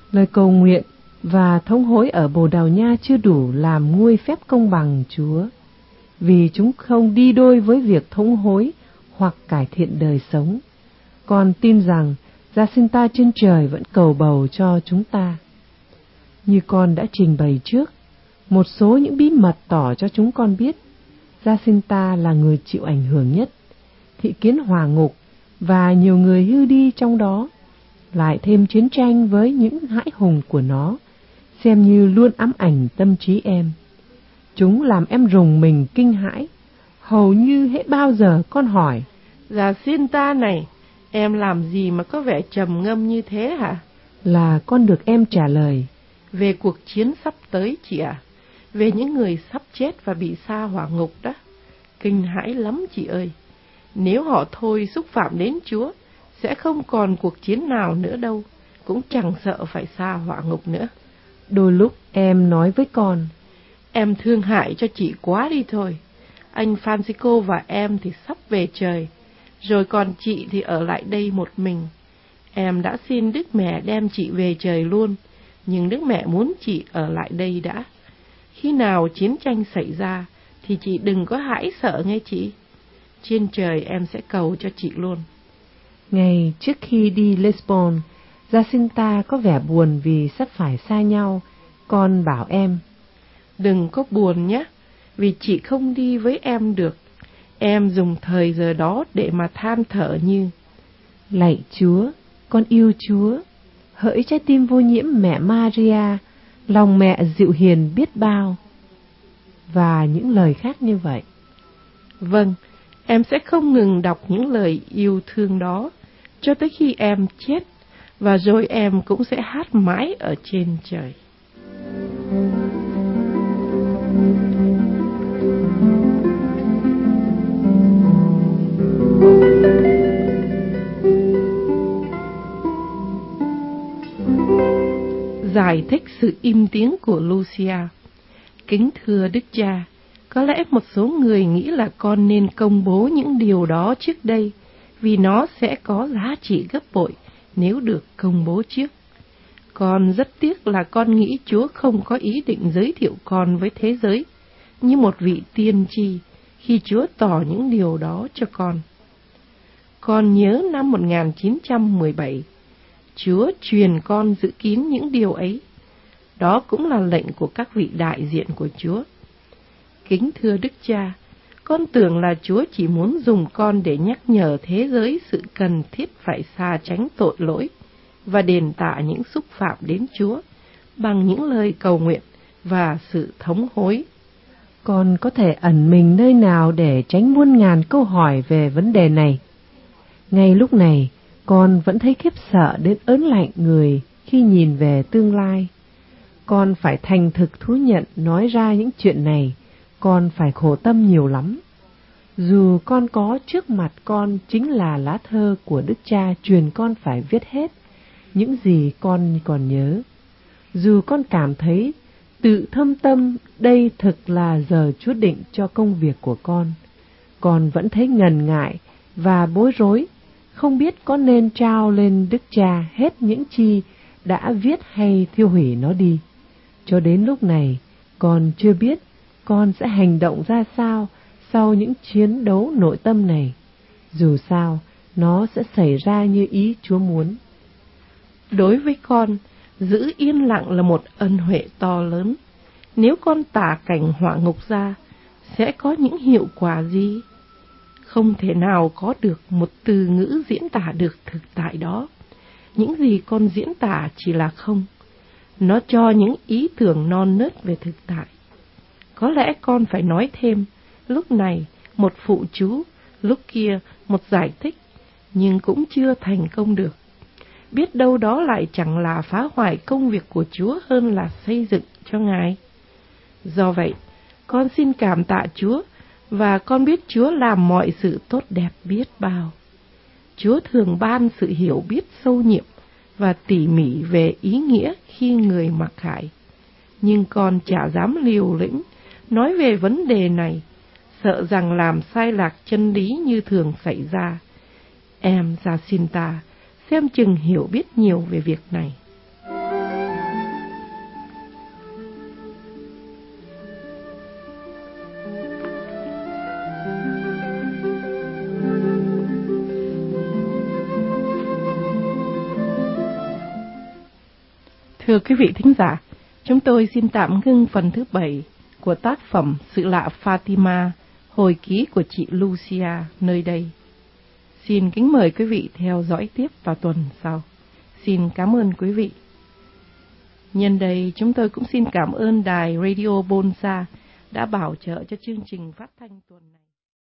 Lời cầu nguyện và thống hối ở Bồ Đào Nha chưa đủ làm nguôi phép công bằng Chúa, vì chúng không đi đôi với việc thống hối hoặc cải thiện đời sống. Con tin rằng Jacinta trên trời vẫn cầu bầu cho chúng ta. Như con đã trình bày trước, một số những bí mật tỏ cho chúng con biết Jacinta là người chịu ảnh hưởng nhất. Thị kiến hỏa ngục và nhiều người hư đi trong đó, lại thêm chiến tranh với những hãi hùng của nó, xem như luôn ám ảnh tâm trí em. Chúng làm em rùng mình kinh hãi. Hầu như hết bao giờ con hỏi: Jacinta này, em làm gì mà có vẻ trầm ngâm như thế hả? Là con được em trả lời: Về cuộc chiến sắp tới chị ạ. À? Về những người sắp chết và bị sa hỏa ngục đó. Kinh hãi lắm chị ơi. Nếu họ thôi xúc phạm đến Chúa, sẽ không còn cuộc chiến nào nữa đâu, cũng chẳng sợ phải sa hỏa ngục nữa. Đôi lúc em nói với con: Em thương hại cho chị quá đi thôi. Anh Francisco và em thì sắp về trời, rồi còn chị thì ở lại đây một mình. Em đã xin Đức Mẹ đem chị về trời luôn, nhưng Đức Mẹ muốn chị ở lại đây đã. Khi nào chiến tranh xảy ra thì chị đừng có hãi sợ nghe chị. Trên trời em sẽ cầu cho chị luôn. Ngày trước khi đi Lisbon, Jacinta có vẻ buồn vì sắp phải xa nhau. Con bảo em: Đừng có buồn nhé, vì chị không đi với em được. Em dùng thời giờ đó để mà than thở như: Lạy Chúa, con yêu Chúa. Hỡi trái tim vô nhiễm mẹ Maria, lòng mẹ dịu hiền biết bao. Và những lời khác như vậy. Vâng, em sẽ không ngừng đọc những lời yêu thương đó cho tới khi em chết, và rồi em cũng sẽ hát mãi ở trên trời. Giải thích sự im tiếng của Lucia. Kính thưa Đức Cha, có lẽ một số người nghĩ là con nên công bố những điều đó trước đây, vì nó sẽ có giá trị gấp bội nếu được công bố trước. Con rất tiếc là con nghĩ Chúa không có ý định giới thiệu con với thế giới như một vị tiên tri khi Chúa tỏ những điều đó cho con. Con nhớ năm một nghìn chín trăm mười bảy, Chúa truyền con giữ kín những điều ấy. Đó cũng là lệnh của các vị đại diện của Chúa. Kính thưa Đức Cha, con tưởng là Chúa chỉ muốn dùng con để nhắc nhở thế giới sự cần thiết phải xa tránh tội lỗi và đền tạ những xúc phạm đến Chúa bằng những lời cầu nguyện và sự thống hối. Con có thể ẩn mình nơi nào để tránh muôn ngàn câu hỏi về vấn đề này? Ngay lúc này, con vẫn thấy khiếp sợ đến ớn lạnh người khi nhìn về tương lai. Con phải thành thực thú nhận nói ra những chuyện này, con phải khổ tâm nhiều lắm. Dù con có trước mặt con chính là lá thơ của Đức Cha truyền con phải viết hết những gì con còn nhớ. Dù con cảm thấy tự thâm tâm đây thực là giờ Chúa định cho công việc của con, con vẫn thấy ngần ngại và bối rối, không biết có nên trao lên Đức Cha hết những chi đã viết hay thiêu hủy nó đi. Cho đến lúc này, con chưa biết con sẽ hành động ra sao sau những chiến đấu nội tâm này. Dù sao, nó sẽ xảy ra như ý Chúa muốn. Đối với con, giữ yên lặng là một ân huệ to lớn. Nếu con tả cảnh hỏa ngục ra, sẽ có những hiệu quả gì? Không thể nào có được một từ ngữ diễn tả được thực tại đó. Những gì con diễn tả chỉ là không. Nó cho những ý tưởng non nớt về thực tại. Có lẽ con phải nói thêm, lúc này một phụ chú, lúc kia một giải thích, nhưng cũng chưa thành công được. Biết đâu đó lại chẳng là phá hoại công việc của Chúa hơn là xây dựng cho Ngài. Do vậy, con xin cảm tạ Chúa, và con biết Chúa làm mọi sự tốt đẹp biết bao. Chúa thường ban sự hiểu biết sâu nhiệm và tỉ mỉ về ý nghĩa khi người mặc khải. Nhưng con chả dám liều lĩnh nói về vấn đề này, sợ rằng làm sai lạc chân lý như thường xảy ra. Em Jacinta xem chừng hiểu biết nhiều về việc này. Thưa quý vị thính giả, chúng tôi xin tạm ngưng phần thứ bảy của tác phẩm Sự lạ Fatima, hồi ký của chị Lucia nơi đây. Xin kính mời quý vị theo dõi tiếp vào tuần sau. Xin cảm ơn quý vị. Nhân đây, chúng tôi cũng xin cảm ơn đài Radio Bonsa đã bảo trợ cho chương trình phát thanh tuần này.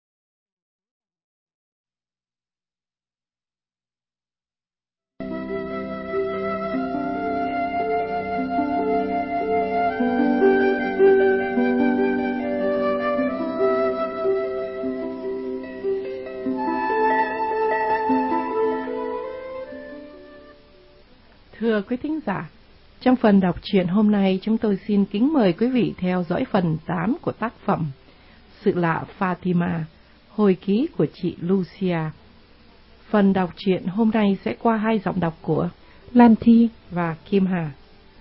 Thưa quý thính giả, trong phần đọc truyện hôm nay, chúng tôi xin kính mời quý vị theo dõi phần tám của tác phẩm Sự lạ Fatima, hồi ký của chị Lucia. Phần đọc truyện hôm nay sẽ qua hai giọng đọc của Lan Thi và Kim Hà.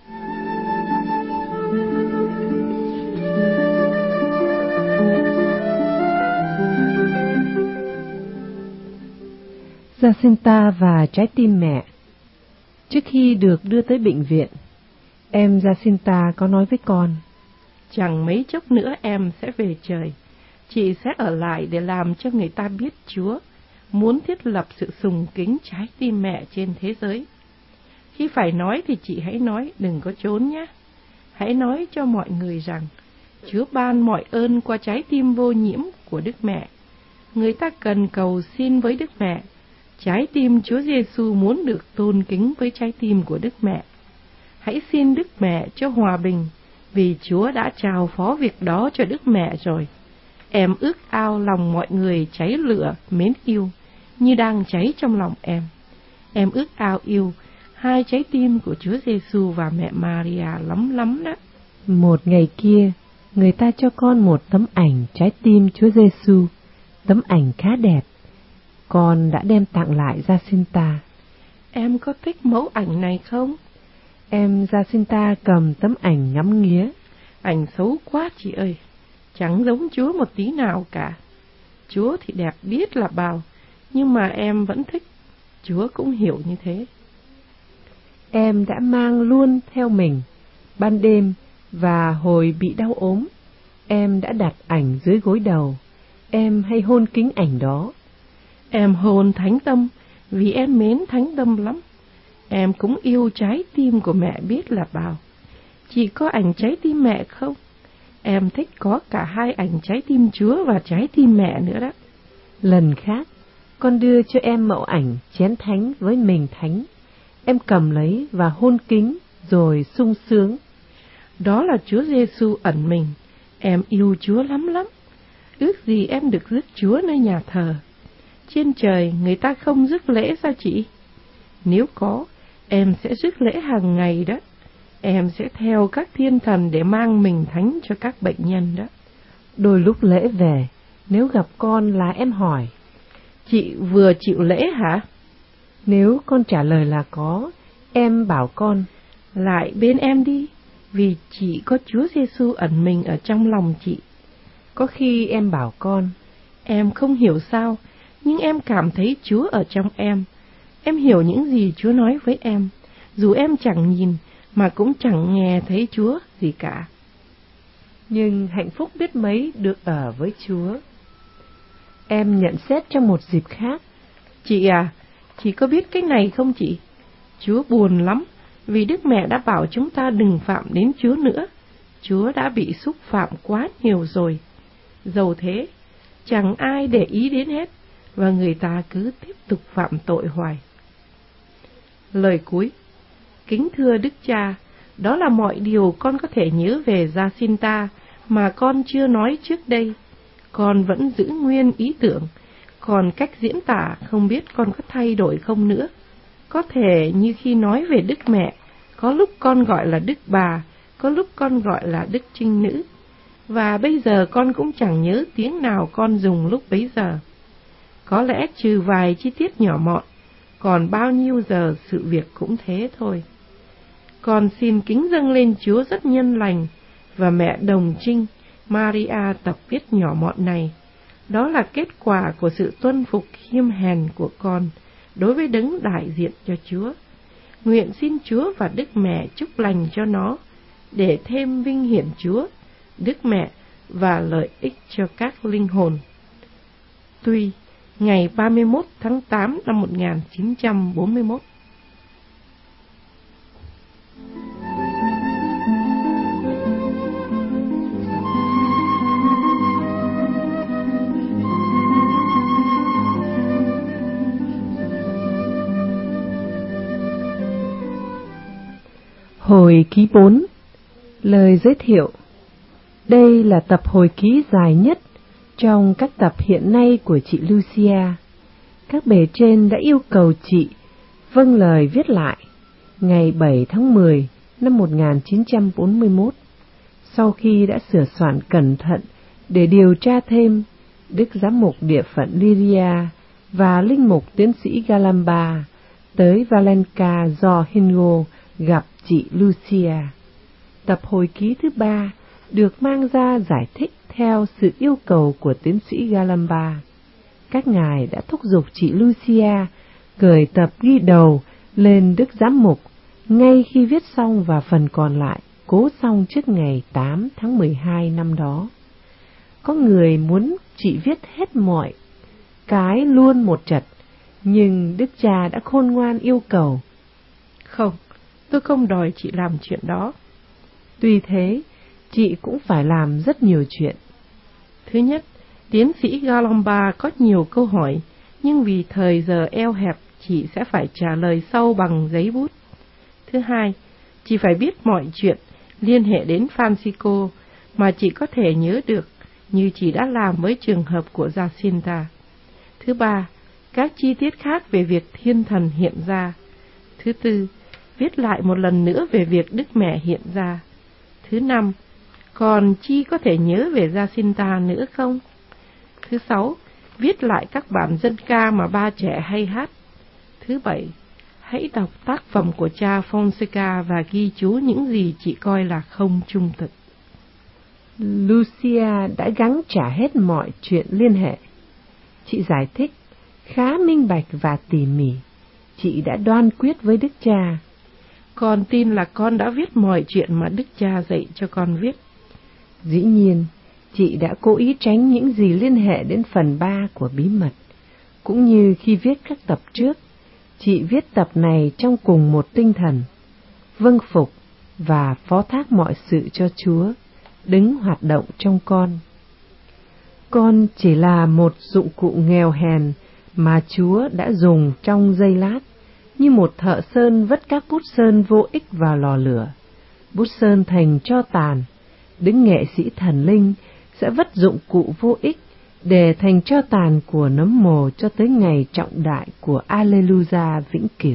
Jacinta và trái tim mẹ. Trước khi được đưa tới bệnh viện, em Jacinta có nói với con: Chẳng mấy chốc nữa em sẽ về trời. Chị sẽ ở lại để làm cho người ta biết Chúa muốn thiết lập sự sùng kính trái tim mẹ trên thế giới. Khi phải nói thì chị hãy nói, đừng có trốn nhé. Hãy nói cho mọi người rằng Chúa ban mọi ơn qua trái tim vô nhiễm của Đức Mẹ. Người ta cần cầu xin với Đức Mẹ. Trái tim Chúa Giêsu muốn được tôn kính với trái tim của Đức Mẹ. Hãy xin Đức Mẹ cho hòa bình, vì Chúa đã trao phó việc đó cho Đức Mẹ rồi. Em ước ao lòng mọi người cháy lửa mến yêu như đang cháy trong lòng em. Em ước ao yêu hai trái tim của Chúa Giêsu và mẹ Maria lắm lắm đó. Một ngày kia, người ta cho con một tấm ảnh trái tim Chúa Giêsu, tấm ảnh khá đẹp. Con đã đem tặng lại Jacinta. Em có thích mẫu ảnh này không? Em Jacinta cầm tấm ảnh ngắm nghía. Ảnh xấu quá chị ơi, chẳng giống Chúa một tí nào cả. Chúa thì đẹp biết là bao, nhưng mà em vẫn thích. Chúa cũng hiểu như thế. Em đã mang luôn theo mình. Ban đêm và hồi bị đau ốm, em đã đặt ảnh dưới gối đầu. Em hay hôn kính ảnh đó. Em hôn Thánh Tâm vì em mến Thánh Tâm lắm. Em cũng yêu trái tim của mẹ biết là bao. Chị có ảnh trái tim mẹ không? Em thích có cả hai ảnh trái tim Chúa và trái tim mẹ nữa đó. Lần khác, con đưa cho em mẫu ảnh chén thánh với mình thánh. Em cầm lấy và hôn kính rồi sung sướng. Đó là Chúa Giêsu ẩn mình. Em yêu Chúa lắm lắm. Ước gì em được rước Chúa nơi nhà thờ. Trên trời người ta không rước lễ sao chị? Nếu có, em sẽ rước lễ hàng ngày đó. Em sẽ theo các thiên thần để mang mình thánh cho các bệnh nhân đó. Đôi lúc lễ về, nếu gặp con là em hỏi: Chị vừa chịu lễ hả? Nếu con trả lời là có, em bảo con: Lại bên em đi, vì chị có Chúa Giêsu ẩn mình ở trong lòng chị. Có khi em bảo con: Em không hiểu sao, nhưng em cảm thấy Chúa ở trong em. Em hiểu những gì Chúa nói với em, dù em chẳng nhìn mà cũng chẳng nghe thấy Chúa gì cả. Nhưng hạnh phúc biết mấy được ở với Chúa. Em nhận xét trong một dịp khác: Chị à, chị có biết cái này không chị? Chúa buồn lắm, vì Đức Mẹ đã bảo chúng ta đừng phạm đến Chúa nữa. Chúa đã bị xúc phạm quá nhiều rồi. Dầu thế, chẳng ai để ý đến hết, và người ta cứ tiếp tục phạm tội hoài. Lời cuối. Kính thưa Đức Cha, đó là mọi điều con có thể nhớ về Jacinta mà con chưa nói trước đây. Con vẫn giữ nguyên ý tưởng, còn cách diễn tả không biết con có thay đổi không nữa. Có thể như khi nói về Đức Mẹ, có lúc con gọi là Đức Bà, có lúc con gọi là Đức Trinh Nữ. Và bây giờ con cũng chẳng nhớ tiếng nào con dùng lúc bấy giờ. Có lẽ trừ vài chi tiết nhỏ mọn, còn bao nhiêu giờ sự việc cũng thế thôi. Con xin kính dâng lên Chúa rất nhân lành và mẹ Đồng Trinh, Maria tập viết nhỏ mọn này. Đó là kết quả của sự tuân phục khiêm hèn của con đối với đấng đại diện cho Chúa. nguyện xin Chúa và Đức Mẹ chúc lành cho nó, để thêm vinh hiển Chúa, Đức Mẹ và lợi ích cho các linh hồn. Tuy ngày ba mươi mốt tháng tám năm một nghìn chín trăm bốn mươi mốt. Hồi ký bốn. Lời giới thiệu. Đây là tập hồi ký dài nhất trong các tập hiện nay của chị Lucia. Các bề trên đã yêu cầu chị vâng lời viết lại ngày bảy tháng mười năm một nghìn chín trăm bốn mươi mốt. Sau khi đã sửa soạn cẩn thận để điều tra thêm, Đức Giám mục địa phận Lyria và Linh mục tiến sĩ Galamba tới Valenca do Hingo gặp chị Lucia. Tập hồi ký thứ ba được mang ra giải thích theo sự yêu cầu của tiến sĩ Galamba. Các ngài đã thúc giục chị Lucia gửi tập ghi đầu lên Đức Giám mục ngay khi viết xong, và phần còn lại cố xong trước ngày tám tháng mười hai năm đó. Có người muốn chị viết hết mọi cái luôn một trật, nhưng Đức cha đã khôn ngoan yêu cầu: Không, tôi không đòi chị làm chuyện đó. Tuy thế, chị cũng phải làm rất nhiều chuyện. Thứ nhất, tiến sĩ Galamba có nhiều câu hỏi, nhưng vì thời giờ eo hẹp, chị sẽ phải trả lời sau bằng giấy bút. Thứ hai, chị phải biết mọi chuyện liên hệ đến Francisco mà chị có thể nhớ được, như chị đã làm với trường hợp của Jacinta. Thứ ba, các chi tiết khác về việc thiên thần hiện ra. Thứ tư, viết lại một lần nữa về việc Đức Mẹ hiện ra. Thứ năm, còn chi có thể nhớ về Jacinta nữa không? Thứ sáu, viết lại các bản dân ca mà ba trẻ hay hát. Thứ bảy, hãy đọc tác phẩm của cha Fonseca và ghi chú những gì chị coi là không trung thực. Lucia đã gắng trả hết mọi chuyện liên hệ. Chị giải thích khá minh bạch và tỉ mỉ. Chị đã đoan quyết với Đức cha: Con tin là con đã viết mọi chuyện mà Đức cha dạy cho con viết. Dĩ nhiên, chị đã cố ý tránh những gì liên hệ đến phần ba của bí mật. Cũng như khi viết các tập trước, chị viết tập này trong cùng một tinh thần: vâng phục và phó thác mọi sự cho Chúa, đứng hoạt động trong con. Con chỉ là một dụng cụ nghèo hèn mà Chúa đã dùng trong giây lát, như một thợ sơn vất các bút sơn vô ích vào lò lửa. Bút sơn thành tro tàn, đứng nghệ sĩ thần linh sẽ vất dụng cụ vô ích để thành tro tàn của nấm mồ cho tới ngày trọng đại của Alleluia vĩnh cửu.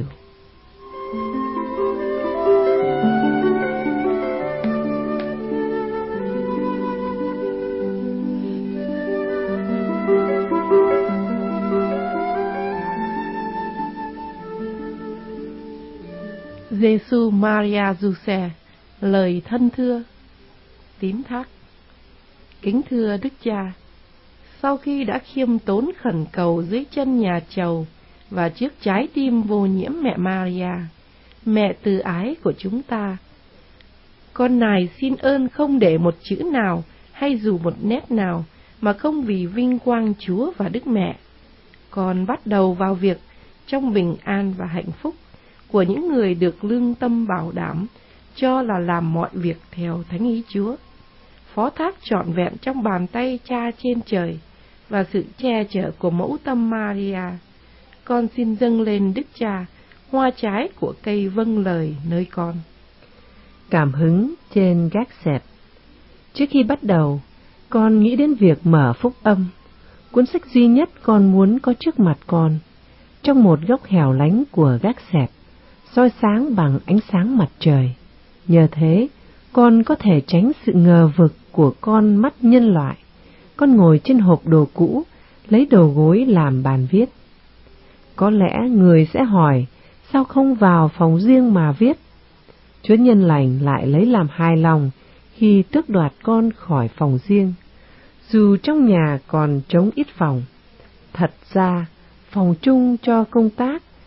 Giêsu Maria Giuse, lời thân thưa. Tín thác. Kính thưa Đức Cha, sau khi đã khiêm tốn khẩn cầu dưới chân nhà chầu và trước trái tim vô nhiễm mẹ Maria, mẹ từ ái của chúng ta, con nài xin ơn không để một chữ nào hay dù một nét nào mà không vì vinh quang Chúa và Đức Mẹ. Con bắt đầu vào việc trong bình an và hạnh phúc của những người được lương tâm bảo đảm cho là làm mọi việc theo thánh ý Chúa, phó thác trọn vẹn trong bàn tay Cha trên trời và sự che chở của mẫu tâm Maria. Con xin dâng lên Đức Cha hoa trái của cây vâng lời nơi con. Cảm hứng trên gác xẹp. Trước khi bắt đầu, con nghĩ đến việc mở phúc âm, cuốn sách duy nhất con muốn có trước mặt con, trong một góc hẻo lánh của gác xẹp, soi sáng bằng ánh sáng mặt trời. Nhờ thế, con có thể tránh sự ngờ vực của con mắt nhân loại. Con ngồi trên hộp đồ cũ, lấy đầu gối làm bàn viết. Có lẽ người sẽ hỏi, sao không vào phòng riêng mà viết? Chúa Nhân Lành lại lấy làm hài lòng khi tước đoạt con khỏi phòng riêng, dù trong nhà còn trống ít phòng. Thật ra, phòng chung cho công tác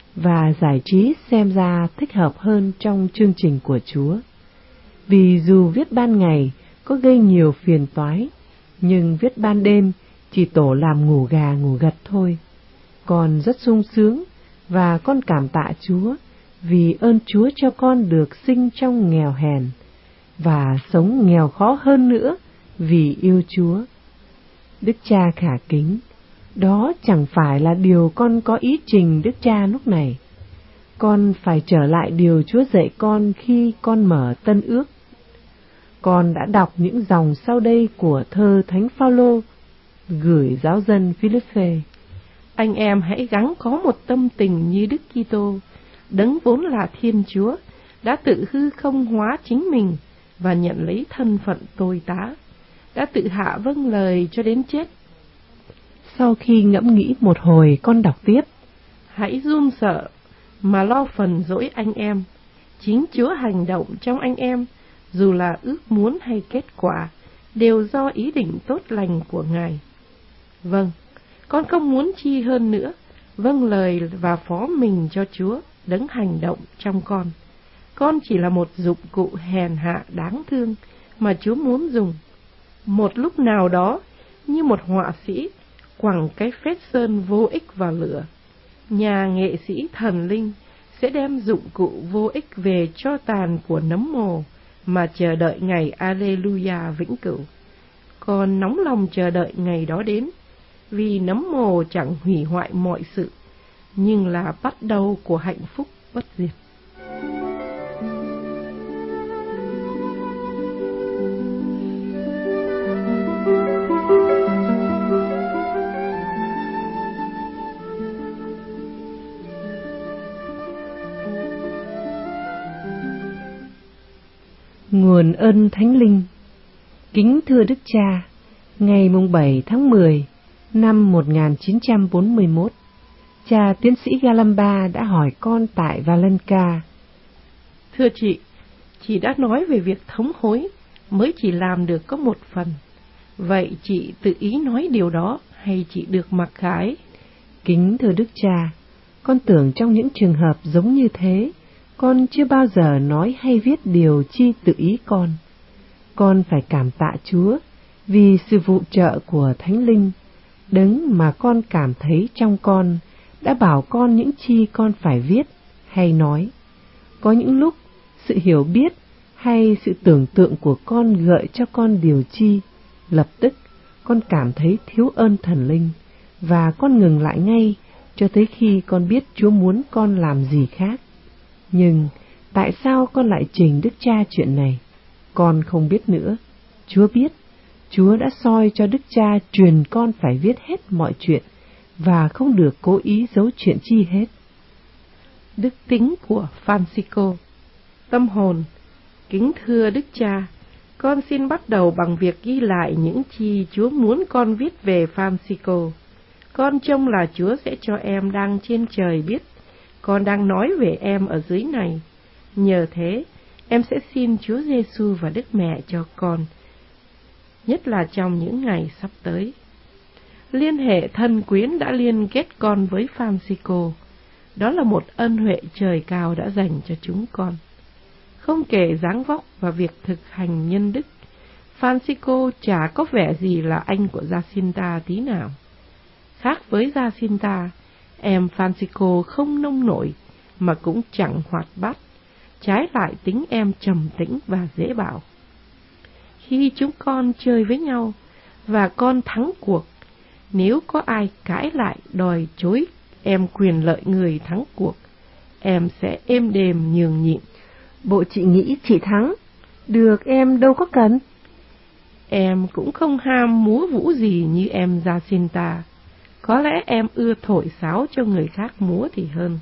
và giải trí xem ra thích hợp hơn trong chương trình của Chúa. Vì dù viết ban ngày có gây nhiều phiền toái, nhưng viết ban đêm chỉ tổ làm ngủ gà ngủ gật thôi. Con rất sung sướng và con cảm tạ Chúa vì ơn Chúa cho con được sinh trong nghèo hèn và sống nghèo khó hơn nữa vì yêu Chúa. Đức cha khả kính, đó chẳng phải là điều con có ý trình Đức cha lúc này. Con phải trở lại điều Chúa dạy con khi con mở Tân Ước. Con đã đọc những dòng sau đây của thơ Thánh Phaolô gửi giáo dân Philippe. Anh em hãy gắng có một tâm tình như Đức Kitô, đấng vốn là Thiên Chúa, đã tự hư không hóa chính mình và nhận lấy thân phận tôi tớ, đã tự hạ vâng lời cho đến chết. Sau khi ngẫm nghĩ một hồi, con đọc tiếp. Hãy run sợ mà lo phần dỗi anh em. Chính Chúa hành động trong anh em, dù là ước muốn hay kết quả, đều do ý định tốt lành của Ngài. Vâng, con không muốn chi hơn nữa, vâng lời và phó mình cho Chúa, đấng hành động trong con. Con chỉ là một dụng cụ hèn hạ đáng thương mà Chúa muốn dùng. Một lúc nào đó, như một họa sĩ quẳng cái phết sơn vô ích vào lửa, nhà nghệ sĩ thần linh sẽ đem dụng cụ vô ích về cho tàn của nấm mồ mà chờ đợi ngày Alleluia vĩnh cửu. Con nóng lòng chờ đợi ngày đó đến, vì nấm mồ chẳng hủy hoại mọi sự, nhưng là bắt đầu của hạnh phúc bất diệt. Nguồn ơn Thánh Linh. Kính thưa Đức Cha, ngày mùng bảy tháng mười năm một nghìn chín trăm bốn mươi mốt, cha tiến sĩ Galamba đã hỏi con tại Valenca. Thưa chị, chị đã nói về việc thống hối, mới chỉ làm được có một phần. Vậy chị tự ý nói điều đó hay chị được mặc khải? Kính thưa Đức Cha, con tưởng trong những trường hợp giống như thế, con chưa bao giờ nói hay viết điều chi tự ý con. Con phải cảm tạ Chúa vì sự vụ trợ của Thánh Linh, đấng mà con cảm thấy trong con đã bảo con những chi con phải viết hay nói. Có những lúc sự hiểu biết hay sự tưởng tượng của con gợi cho con điều chi, lập tức con cảm thấy thiếu ơn Thần Linh, và con ngừng lại ngay cho tới khi con biết Chúa muốn con làm gì khác. Nhưng tại sao con lại trình Đức Cha chuyện này? Con không biết nữa. Chúa biết. Chúa đã soi cho Đức Cha truyền con phải viết hết mọi chuyện và không được cố ý giấu chuyện chi hết. Đức tính của Francisco. Tâm hồn. Kính thưa Đức Cha, con xin bắt đầu bằng việc ghi lại những chi Chúa muốn con viết về Francisco. Con trông là Chúa sẽ cho em đang trên trời biết con đang nói về em ở dưới này. Nhờ thế, em sẽ xin Chúa Giêsu và Đức Mẹ cho con, nhất là trong những ngày sắp tới. Liên hệ thân quyến đã liên kết con với Francisco. Đó là một ân huệ trời cao đã dành cho chúng con. Không kể dáng vóc và việc thực hành nhân đức, Francisco chả có vẻ gì là anh của Jacinta tí nào. Khác với Jacinta, em Francisco không nông nổi mà cũng chẳng hoạt bát, trái lại tính em trầm tĩnh và dễ bảo. Khi chúng con chơi với nhau và con thắng cuộc, nếu có ai cãi lại đòi chối em quyền lợi người thắng cuộc, em sẽ êm đềm nhường nhịn. Bộ chị nghĩ chị thắng, được em đâu có cần. Em cũng không ham múa vũ gì như em Jacinta. Có lẽ em ưa thổi sáo cho người khác múa thì hơn.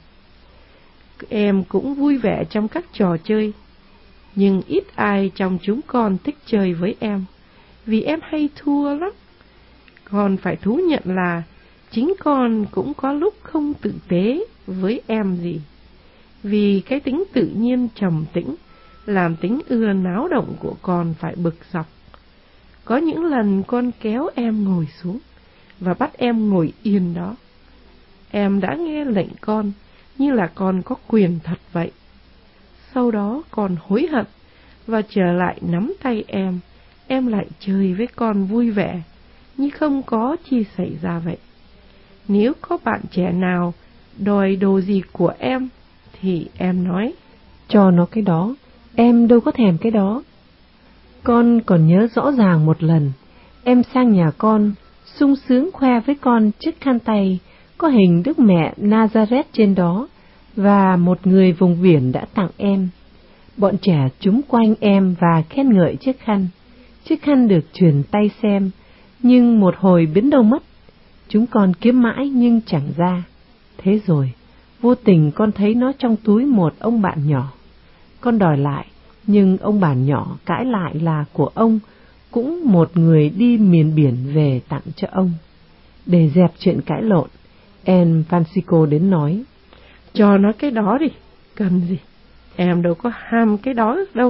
Em cũng vui vẻ trong các trò chơi, nhưng ít ai trong chúng con thích chơi với em, vì em hay thua lắm. Con phải thú nhận là chính con cũng có lúc không tử tế với em gì, vì cái tính tự nhiên trầm tĩnh làm tính ưa náo động của con phải bực dọc. Có những lần con kéo em ngồi xuống và bắt em ngồi yên đó. Em đã nghe lệnh con như là con có quyền thật vậy. Sau đó con hối hận và trở lại nắm tay em, em lại chơi với con vui vẻ, như không có chi xảy ra vậy. Nếu có bạn trẻ nào đòi đồ gì của em, thì em nói, cho nó cái đó, em đâu có thèm cái đó. Con còn nhớ rõ ràng một lần, em sang nhà con, sung sướng khoe với con chiếc khăn tay có hình Đức Mẹ Nazareth trên đó, và một người vùng biển đã tặng em. Bọn trẻ chúng quanh em và khen ngợi chiếc khăn. Chiếc khăn được truyền tay xem, nhưng một hồi biến đâu mất. Chúng con kiếm mãi nhưng chẳng ra. Thế rồi, vô tình con thấy nó trong túi một ông bạn nhỏ. Con đòi lại, nhưng ông bạn nhỏ cãi lại là của ông, cũng một người đi miền biển về tặng cho ông. Để dẹp chuyện cãi lộn, En Francisco đến nói, cho nó cái đó đi, cần gì, em đâu có ham cái đó đâu.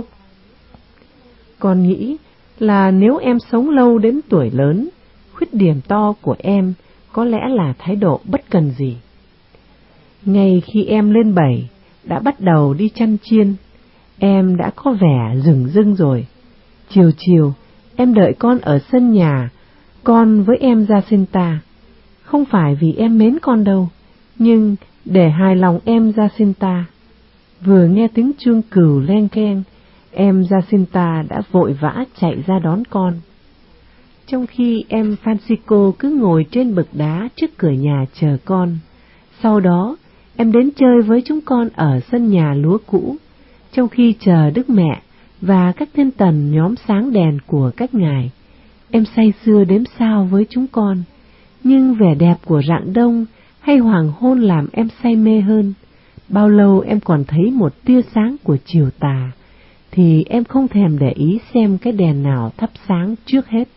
Con nghĩ là nếu em sống lâu đến tuổi lớn, khuyết điểm to của em có lẽ là thái độ bất cần gì. Ngay khi em lên bảy, đã bắt đầu đi chăn chiên, em đã có vẻ rừng rưng rồi. Chiều chiều, em đợi con ở sân nhà, con với em Jacinta. Không phải vì em mến con đâu, nhưng để hài lòng em Jacinta. Vừa nghe tiếng chuông cừu len keng, em Jacinta đã vội vã chạy ra đón con. Trong khi em Francisco cứ ngồi trên bậc đá trước cửa nhà chờ con. Sau đó, em đến chơi với chúng con ở sân nhà lúa cũ, trong khi chờ Đức Mẹ và các thiên thần nhóm sáng đèn của các ngài. Em say sưa đếm sao với chúng con, nhưng vẻ đẹp của rạng đông hay hoàng hôn làm em say mê hơn. Bao lâu em còn thấy một tia sáng của chiều tà, thì em không thèm để ý xem cái đèn nào thắp sáng trước hết.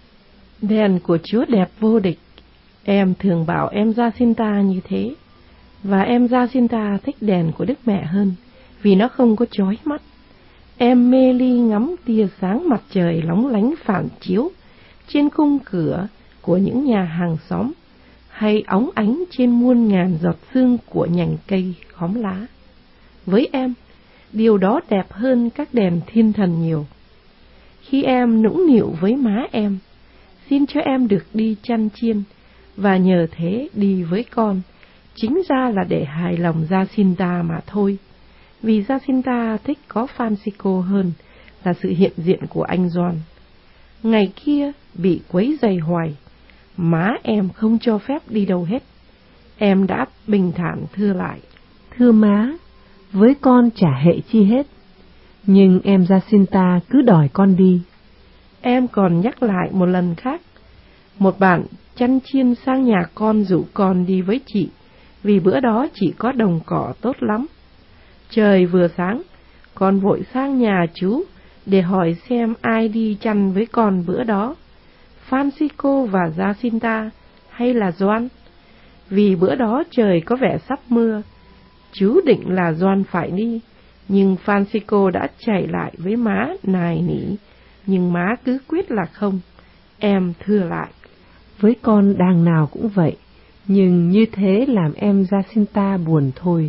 Đèn của Chúa đẹp vô địch, em thường bảo em Jacinta như thế, và em Jacinta thích đèn của Đức Mẹ hơn, vì nó không có chói mắt. Em mê ly ngắm tia sáng mặt trời lóng lánh phản chiếu trên khung cửa của những nhà hàng xóm, hay óng ánh trên muôn ngàn giọt sương của nhành cây khóm lá. Với em, điều đó đẹp hơn các đèn thiên thần nhiều. Khi em nũng nịu với má em, xin cho em được đi chăn chiên, và nhờ thế đi với con, chính ra là để hài lòng Jacinta mà thôi, vì Jacinta thích có Francisco hơn là sự hiện diện của anh John. Ngày kia bị quấy rầy hoài, má em không cho phép đi đâu hết. Em đã bình thản thưa lại, thưa má, với con chả hệ chi hết, nhưng em Jacinta cứ đòi con đi. Em còn nhắc lại một lần khác, một bạn chăn chiên sang nhà con rủ con đi với chị, vì bữa đó chị có đồng cỏ tốt lắm. Trời vừa sáng, con vội sang nhà chú để hỏi xem ai đi chăn với con bữa đó, Francisco và Jacinta hay là Doan. Vì bữa đó trời có vẻ sắp mưa, chú định là Doan phải đi, nhưng Francisco đã chạy lại với má nài nỉ, nhưng má cứ quyết là không. Em thưa lại, với con đàng nào cũng vậy, nhưng như thế làm em Jacinta buồn thôi.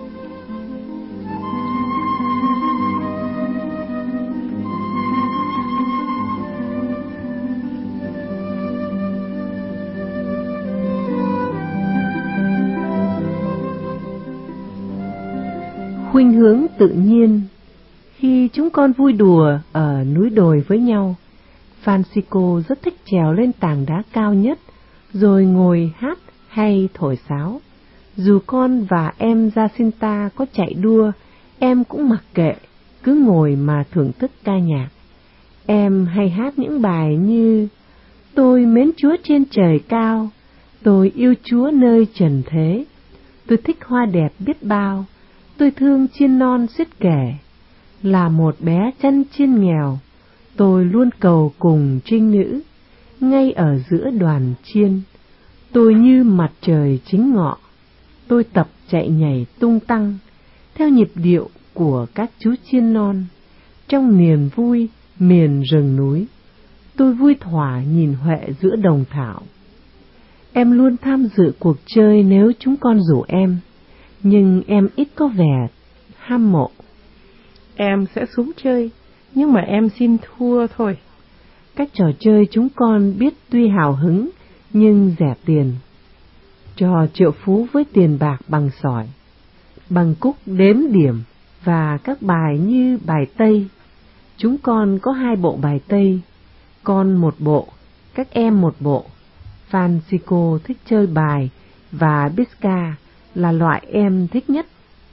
Khuynh hướng tự nhiên. Khi chúng con vui đùa ở núi đồi với nhau, Francisco rất thích trèo lên tảng đá cao nhất, rồi ngồi hát hay thổi sáo. Dù con và em Jacinta có chạy đua, em cũng mặc kệ, cứ ngồi mà thưởng thức ca nhạc. Em hay hát những bài như: tôi mến Chúa trên trời cao, tôi yêu Chúa nơi trần thế, tôi thích hoa đẹp biết bao, tôi thương chiên non xiết kể. Là một bé chăn chiên nghèo, tôi luôn cầu cùng trinh nữ, ngay ở giữa đoàn chiên. Tôi như mặt trời chính ngọ, tôi tập chạy nhảy tung tăng, theo nhịp điệu của các chú chiên non, trong niềm vui miền rừng núi. Tôi vui thỏa nhìn Huệ giữa đồng thảo. Em luôn tham dự cuộc chơi nếu chúng con rủ em. nhưng em ít có vẻ ham mộ. Em sẽ xuống chơi, nhưng mà em xin thua thôi. Các trò chơi chúng con biết tuy hào hứng, nhưng rẻ tiền. Trò triệu phú với tiền bạc bằng sỏi, bằng cúc đếm điểm và các bài như bài Tây. Chúng con có hai bộ bài Tây, con một bộ, các em một bộ. Francisco thích chơi bài và Bisca là loại em thích nhất.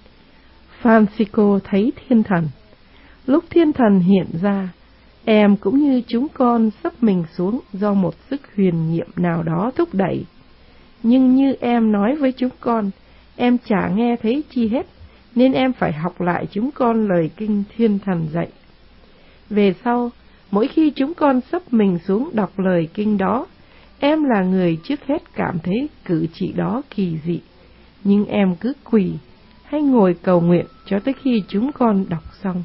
Francisco thấy thiên thần. Lúc thiên thần hiện ra, em cũng như chúng con sấp mình xuống do một sức huyền nhiệm nào đó thúc đẩy. Nhưng như em nói với chúng con, em chả nghe thấy chi hết, nên em phải học lại chúng con lời kinh thiên thần dạy. Về sau, mỗi khi chúng con sấp mình xuống đọc lời kinh đó, em là người trước hết cảm thấy cử chỉ đó kỳ dị, nhưng em cứ quỳ hay ngồi cầu nguyện cho tới khi chúng con đọc xong.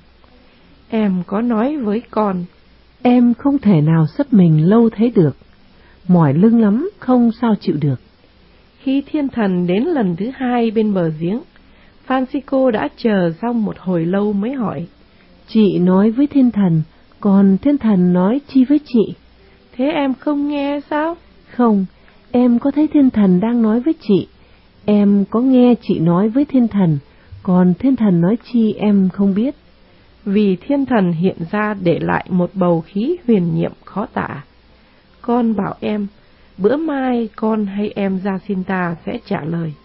Em có nói với con, em không thể nào sấp mình lâu thế được, mỏi lưng lắm, không sao chịu được. Khi thiên thần đến lần thứ hai bên bờ giếng, Francisco đã chờ xong một hồi lâu mới hỏi, chị nói với thiên thần, còn thiên thần nói chi với chị? Thế em không nghe sao? Không, em có thấy thiên thần đang nói với chị. Em có nghe chị nói với thiên thần, còn thiên thần nói chi em không biết. Vì thiên thần hiện ra để lại một bầu khí huyền nhiệm khó tả. Con bảo em, bữa mai con hay em Jacinta sẽ trả lời.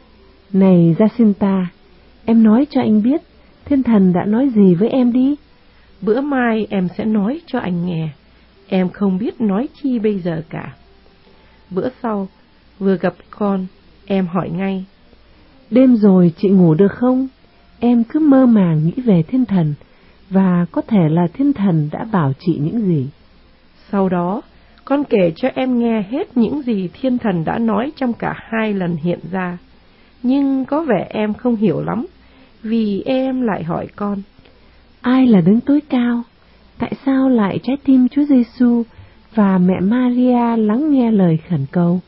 Này Jacinta, em nói cho anh biết, thiên thần đã nói gì với em đi. Bữa mai em sẽ nói cho anh nghe, em không biết nói chi bây giờ cả. Bữa sau, vừa gặp con, em hỏi ngay, đêm rồi chị ngủ được không? Em cứ mơ màng nghĩ về thiên thần, và có thể là thiên thần đã bảo chị những gì. Sau đó, con kể cho em nghe hết những gì thiên thần đã nói trong cả hai lần hiện ra. Nhưng có vẻ em không hiểu lắm, vì em lại hỏi con, ai là đấng tối cao? Tại sao lại trái tim Chúa Giêsu và mẹ Maria lắng nghe lời khẩn cầu?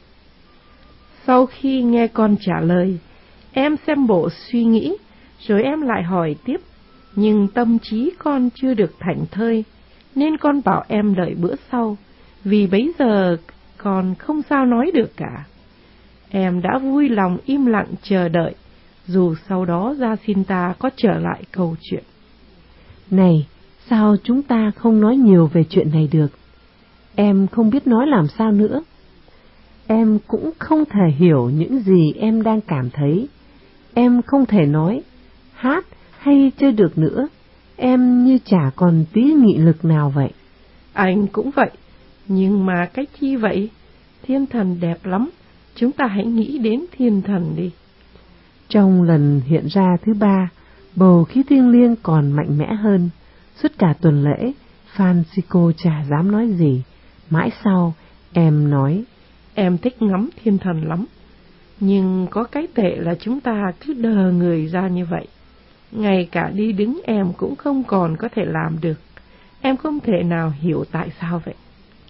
Sau khi nghe con trả lời, em xem bộ suy nghĩ, rồi em lại hỏi tiếp, nhưng tâm trí con chưa được thảnh thơi, nên con bảo em đợi bữa sau, vì bấy giờ còn không sao nói được cả. Em đã vui lòng im lặng chờ đợi, dù sau đó Jacinta có trở lại câu chuyện. Này, sao chúng ta không nói nhiều về chuyện này được? Em không biết nói làm sao nữa. Em cũng không thể hiểu những gì em đang cảm thấy. Em không thể nói, hát hay chơi được nữa. Em như chả còn tí nghị lực nào vậy. Anh cũng vậy, nhưng mà cách chi vậy? Thiên thần đẹp lắm, chúng ta hãy nghĩ đến thiên thần đi. Trong lần hiện ra thứ ba, bầu khí thiêng liêng còn mạnh mẽ hơn. Suốt cả tuần lễ, Francisco chả dám nói gì. Mãi sau, em nói, em thích ngắm thiên thần lắm. Nhưng có cái tệ là chúng ta cứ đờ người ra như vậy. Ngay cả đi đứng em cũng không còn có thể làm được. Em không thể nào hiểu tại sao vậy.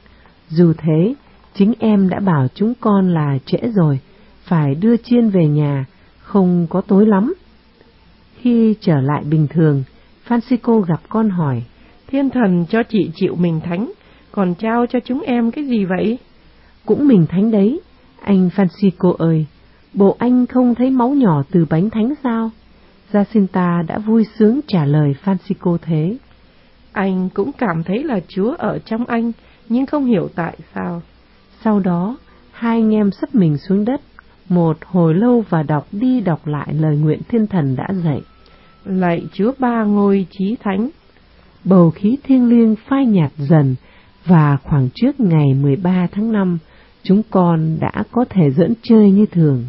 Dù thế, chính em đã bảo chúng con là trễ rồi, phải đưa chiên về nhà, không có tối lắm. Khi trở lại bình thường, Francisco gặp con hỏi, thiên thần cho chị chịu mình thánh, còn trao cho chúng em cái gì vậy? Cũng mình thánh đấy, anh Francisco ơi, bộ anh không thấy máu nhỏ từ bánh thánh sao? Jacinta đã vui sướng trả lời Francisco thế. Anh cũng cảm thấy là Chúa ở trong anh, nhưng không hiểu tại sao. Sau đó, hai anh em sấp mình xuống đất, một hồi lâu và đọc đi đọc lại lời nguyện thiên thần đã dạy. Lạy Chúa Ba Ngôi Chí Thánh. Bầu khí thiêng liêng phai nhạt dần, và khoảng trước ngày mười ba tháng năm, chúng con đã có thể dẫn chơi như thường.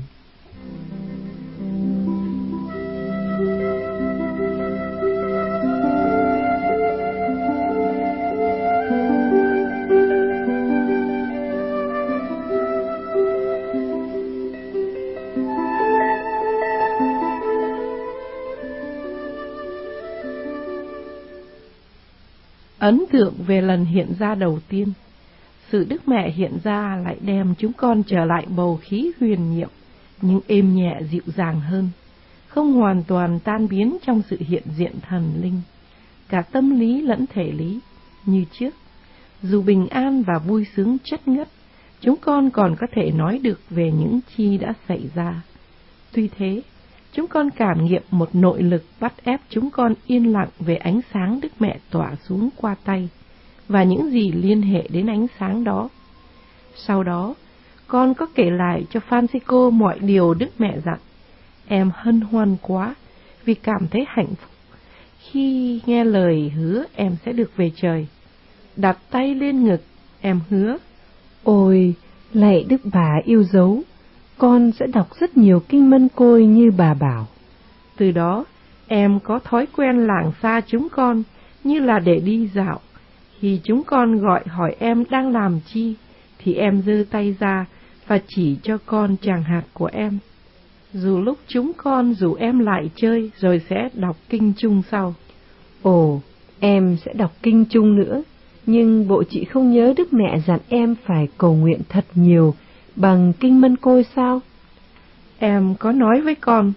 Ấn tượng về lần hiện ra đầu tiên, sự Đức Mẹ hiện ra lại đem chúng con trở lại bầu khí huyền nhiệm, nhưng êm nhẹ dịu dàng hơn. không hoàn toàn tan biến trong sự hiện diện thần linh, cả tâm lý lẫn thể lý như trước. Dù bình an và vui sướng chất ngất, chúng con còn có thể nói được về những chi đã xảy ra. Tuy thế, chúng con cảm nghiệm một nội lực bắt ép chúng con yên lặng về ánh sáng Đức Mẹ tỏa xuống qua tay, và những gì liên hệ đến ánh sáng đó. Sau đó, con có kể lại cho Francisco mọi điều Đức Mẹ dặn. Em hân hoan quá vì cảm thấy hạnh phúc khi nghe lời hứa em sẽ được về trời. Đặt tay lên ngực, em hứa: Ôi, lạy Đức Bà yêu dấu, con sẽ đọc rất nhiều kinh Mân Côi như bà bảo. Từ đó, em có thói quen lảng xa chúng con như là để đi dạo. Khi chúng con gọi hỏi em đang làm chi, thì em giơ tay ra và chỉ cho con tràng hạt của em. Dù lúc chúng con rủ em lại chơi rồi sẽ đọc kinh chung sau. Ồ, em sẽ đọc kinh chung nữa, nhưng bộ chị không nhớ Đức Mẹ dặn em phải cầu nguyện thật nhiều bằng kinh Mân Côi sao? Em có nói với con.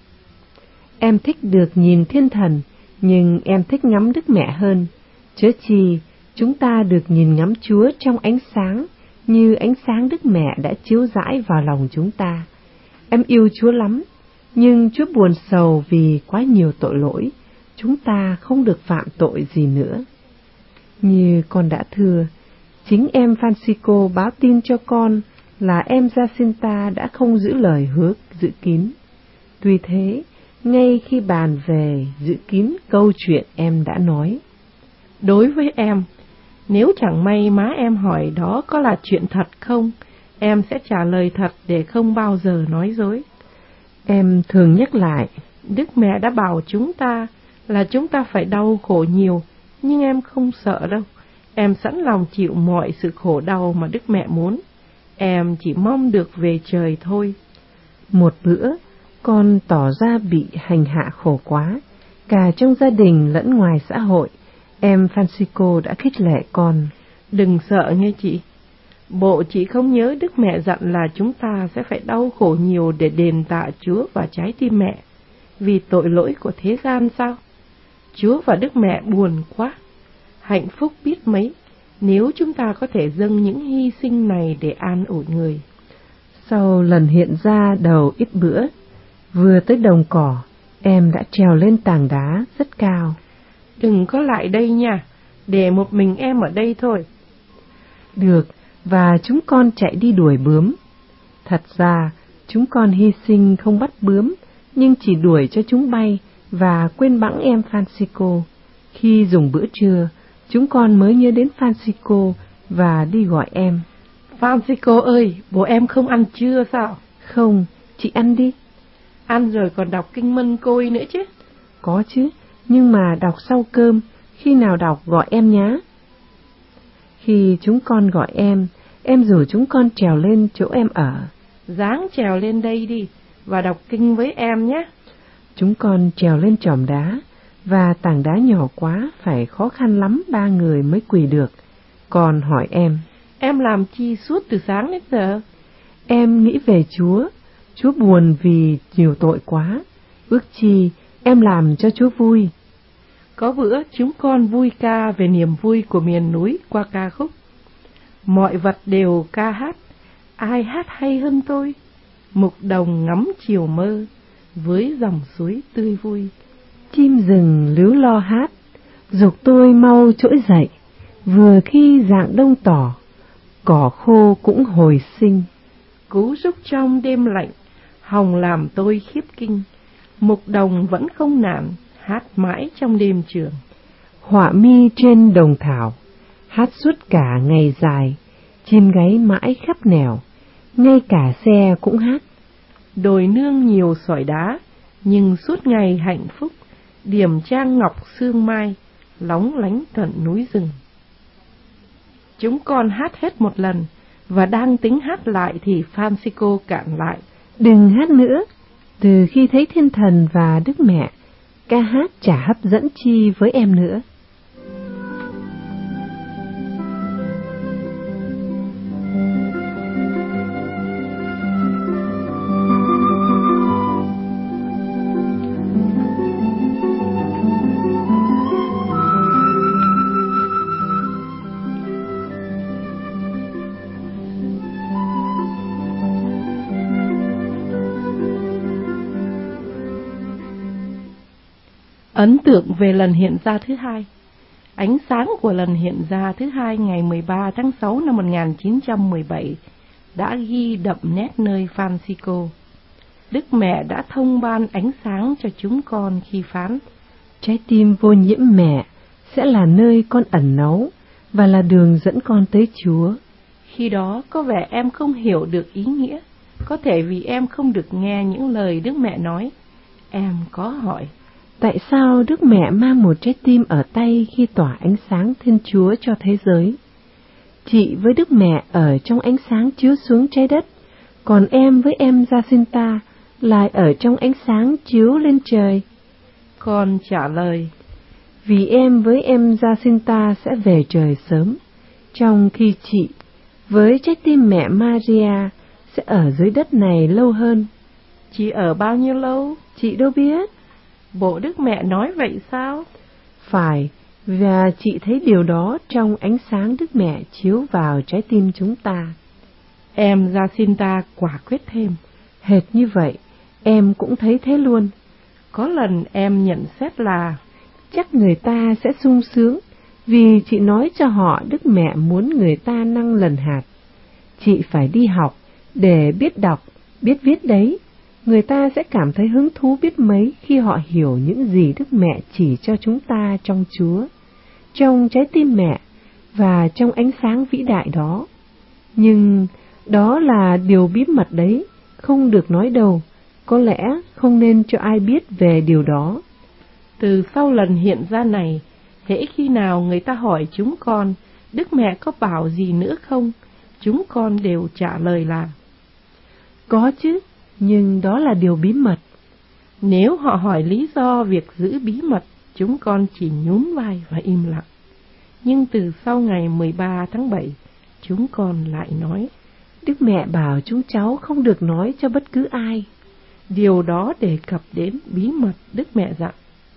Em thích được nhìn thiên thần, nhưng em thích ngắm Đức Mẹ hơn. Chớ chi, chúng ta được nhìn ngắm Chúa trong ánh sáng, như ánh sáng Đức Mẹ đã chiếu rãi vào lòng chúng ta. Em yêu Chúa lắm, nhưng Chúa buồn sầu vì quá nhiều tội lỗi, chúng ta không được phạm tội gì nữa. Như con đã thưa, chính em Francisco báo tin cho con là em Jacinta đã không giữ lời hứa giữ kín. Tuy thế, ngay khi bàn về giữ kín câu chuyện em đã nói. Đối với em, nếu chẳng may má em hỏi đó có là chuyện thật không, em sẽ trả lời thật để không bao giờ nói dối. Em thường nhắc lại, Đức Mẹ đã bảo chúng ta là chúng ta phải đau khổ nhiều, nhưng em không sợ đâu. Em sẵn lòng chịu mọi sự khổ đau mà Đức Mẹ muốn. Em chỉ mong được về trời thôi. Một bữa, con tỏ ra bị hành hạ khổ quá, cả trong gia đình lẫn ngoài xã hội. Em Francisco đã khích lệ con. Đừng sợ nghe chị. Bộ chị không nhớ Đức Mẹ dặn là chúng ta sẽ phải đau khổ nhiều để đền tạ Chúa và trái tim mẹ vì tội lỗi của thế gian sao? Chúa và Đức Mẹ buồn quá. Hạnh phúc biết mấy nếu chúng ta có thể dâng những hy sinh này để an ủi người. Sau lần hiện ra đầu ít bữa, vừa tới đồng cỏ, em đã trèo lên tảng đá rất cao. Đừng có lại đây nha, để một mình em ở đây thôi. Được, và chúng con chạy đi đuổi bướm. Thật ra, chúng con hy sinh không bắt bướm, nhưng chỉ đuổi cho chúng bay và quên bẵng em Francisco. Khi dùng bữa trưa, chúng con mới nhớ đến Francisco và đi gọi em. Francisco ơi, bố em không ăn trưa sao? Không, chị ăn đi. Ăn rồi còn đọc kinh Mân Côi nữa chứ? Có chứ, nhưng mà đọc sau cơm, khi nào đọc gọi em nhá. Khi chúng con gọi em, em rủ chúng con trèo lên chỗ em ở. Ráng trèo lên đây đi, và đọc kinh với em nhé. Chúng con trèo lên chòm đá, và tảng đá nhỏ quá, phải khó khăn lắm ba người mới quỳ được. Còn hỏi em, em làm chi suốt từ sáng đến giờ? Em nghĩ về Chúa, Chúa buồn vì nhiều tội quá, ước chi em làm cho Chúa vui. Có bữa chúng con vui ca về niềm vui của miền núi qua ca khúc. Mọi vật đều ca hát, ai hát hay hơn tôi? Mục đồng ngắm chiều mơ, với dòng suối tươi vui. Chim rừng líu lo hát, giục tôi mau trỗi dậy, vừa khi rạng đông tỏ, cỏ khô cũng hồi sinh. Cú rúc trong đêm lạnh, hồng làm tôi khiếp kinh, mục đồng vẫn không nản, hát mãi trong đêm trường. Họa mi trên đồng thảo, hát suốt cả ngày dài, chim gáy mãi khắp nẻo, ngay cả xe cũng hát. Đồi nương nhiều sỏi đá, nhưng suốt ngày hạnh phúc, điểm trang ngọc sương mai, lóng lánh tận núi rừng. Chúng con hát hết một lần, và đang tính hát lại thì Francisco cản lại. Đừng hát nữa, từ khi thấy thiên thần và Đức Mẹ, ca hát chả hấp dẫn chi với em nữa. Ấn tượng về lần hiện ra thứ hai. Ánh sáng của lần hiện ra thứ hai ngày mười ba tháng sáu năm một nghìn chín trăm mười bảy đã ghi đậm nét nơi Francisco. Đức Mẹ đã thông ban ánh sáng cho chúng con khi phán: trái tim vô nhiễm mẹ sẽ là nơi con ẩn náu và là đường dẫn con tới Chúa. Khi đó có vẻ em không hiểu được ý nghĩa, có thể vì em không được nghe những lời Đức Mẹ nói. Em có hỏi: tại sao Đức Mẹ mang một trái tim ở tay khi tỏa ánh sáng Thiên Chúa cho thế giới? Chị với Đức Mẹ ở trong ánh sáng chiếu xuống trái đất, còn em với em Jacinta lại ở trong ánh sáng chiếu lên trời. Con trả lời: vì em với em Jacinta sẽ về trời sớm, trong khi chị với trái tim mẹ Maria sẽ ở dưới đất này lâu hơn. Chị ở bao nhiêu lâu? Chị đâu biết. Bộ Đức Mẹ nói vậy sao? Phải, và chị thấy điều đó trong ánh sáng Đức Mẹ chiếu vào trái tim chúng ta. Em Jacinta quả quyết thêm: hệt như vậy, em cũng thấy thế luôn. Có lần em nhận xét là chắc người ta sẽ sung sướng vì chị nói cho họ Đức Mẹ muốn người ta năng lần hạt. Chị phải đi học để biết đọc, biết viết đấy. Người ta sẽ cảm thấy hứng thú biết mấy khi họ hiểu những gì Đức Mẹ chỉ cho chúng ta trong Chúa, trong trái tim mẹ và trong ánh sáng vĩ đại đó. Nhưng đó là điều bí mật đấy, không được nói đâu. Có lẽ không nên cho ai biết về điều đó. Từ sau lần hiện ra này, hễ khi nào người ta hỏi chúng con Đức Mẹ có bảo gì nữa không, chúng con đều trả lời là có chứ, nhưng đó là điều bí mật. Nếu họ hỏi lý do việc giữ bí mật, chúng con chỉ nhún vai và im lặng. Nhưng từ sau ngày mười ba tháng bảy, chúng con lại nói: Đức Mẹ bảo chúng cháu không được nói cho bất cứ ai. Điều đó đề cập đến bí mật Đức Mẹ dặn.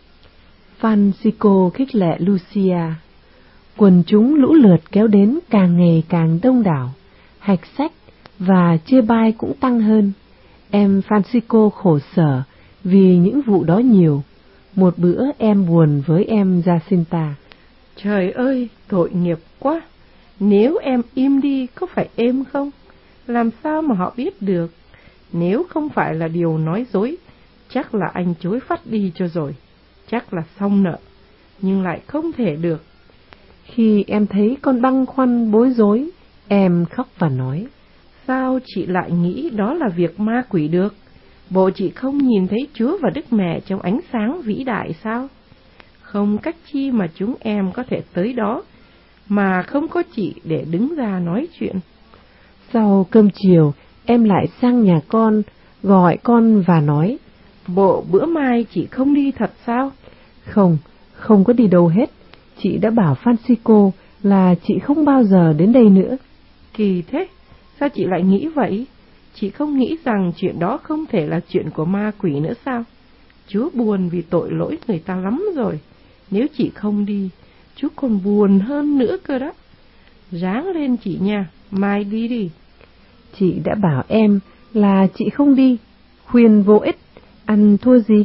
Francisco khích lệ Lucia. Quần chúng lũ lượt kéo đến càng ngày càng đông đảo, hạch sách và chia bai cũng tăng hơn. Em Francisco khổ sở vì những vụ đó nhiều. Một bữa em buồn với em Jacinta: trời ơi, tội nghiệp quá. Nếu em im đi có phải êm không? Làm sao mà họ biết được? Nếu không phải là điều nói dối, chắc là anh chối phát đi cho rồi. Chắc là xong nợ, nhưng lại không thể được. Khi em thấy con băn khoăn bối rối, em khóc và nói: sao chị lại nghĩ đó là việc ma quỷ được? Bộ chị không nhìn thấy Chúa và Đức Mẹ trong ánh sáng vĩ đại sao? Không cách chi mà chúng em có thể tới đó, mà không có chị để đứng ra nói chuyện. Sau cơm chiều, em lại sang nhà con, gọi con và nói: bộ bữa mai chị không đi thật sao? Không, không có đi đâu hết. Chị đã bảo Francisco là chị không bao giờ đến đây nữa. Kỳ thế, sao chị lại nghĩ vậy? Chị không nghĩ rằng chuyện đó không thể là chuyện của ma quỷ nữa sao? Chúa buồn vì tội lỗi người ta lắm rồi. Nếu chị không đi, Chúa còn buồn hơn nữa cơ đó. Ráng lên chị nha, mai đi đi. Chị đã bảo em là chị không đi, khuyên vô ích, ăn thua gì.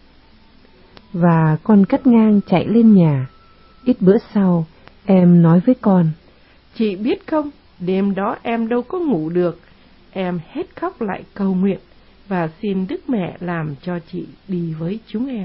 Và con cắt ngang chạy lên nhà. Ít bữa sau, em nói với con: chị biết không, đêm đó em đâu có ngủ được. Em hết khóc lại cầu nguyện và xin Đức Mẹ làm cho chị đi với chúng em.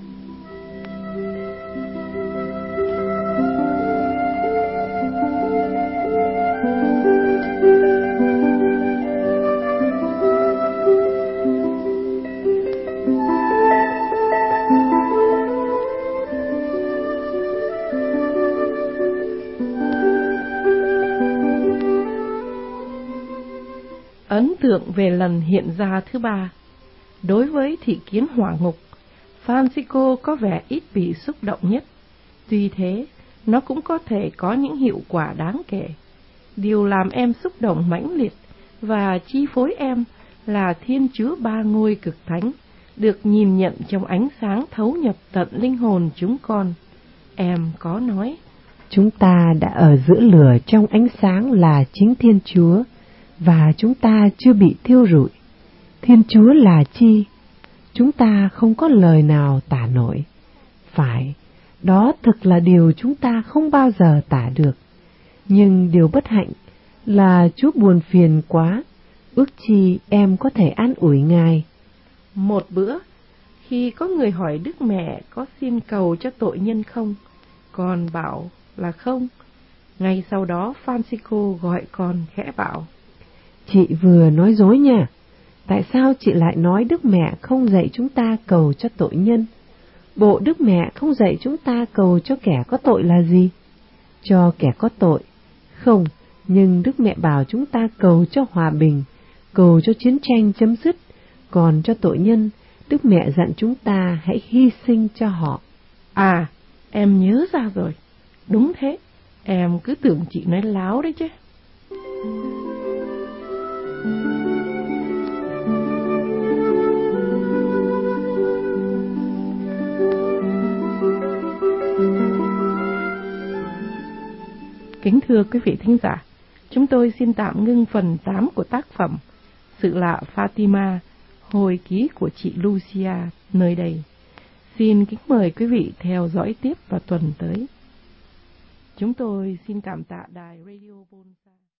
Ấn tượng về lần hiện ra thứ ba. Đối với thị kiến hỏa ngục, Francisco có vẻ ít bị xúc động nhất. Tuy thế, nó cũng có thể có những hiệu quả đáng kể. Điều làm em xúc động mãnh liệt và chi phối em là Thiên Chúa Ba Ngôi Cực Thánh, được nhìn nhận trong ánh sáng thấu nhập tận linh hồn chúng con. Em có nói: chúng ta đã ở giữa lửa trong ánh sáng là chính Thiên Chúa, và chúng ta chưa bị thiêu rụi. Thiên Chúa là chi? Chúng ta không có lời nào tả nổi. Phải, đó thực là điều chúng ta không bao giờ tả được. Nhưng điều bất hạnh là Chúa buồn phiền quá, ước chi em có thể an ủi Ngài. Một bữa, khi có người hỏi Đức Mẹ có xin cầu cho tội nhân không, con bảo là không. Ngay sau đó Francisco gọi con khẽ bảo: Chị vừa nói dối nha. Tại sao chị lại nói Đức Mẹ không dạy chúng ta cầu cho tội nhân? Bộ Đức Mẹ không dạy chúng ta cầu cho kẻ có tội là gì? Cho kẻ có tội. Không, nhưng Đức Mẹ bảo chúng ta cầu cho hòa bình, cầu cho chiến tranh chấm dứt. Còn cho tội nhân, Đức Mẹ dặn chúng ta hãy hy sinh cho họ. À, em nhớ ra rồi. Đúng thế, em cứ tưởng chị nói láo đấy chứ. Kính thưa quý vị thính giả, chúng tôi xin tạm ngưng phần tám của tác phẩm Sự lạ Fatima, hồi ký của chị Lucia nơi đây. Xin kính mời quý vị theo dõi tiếp vào tuần tới. Chúng tôi xin cảm tạ đài Radio Bonsa.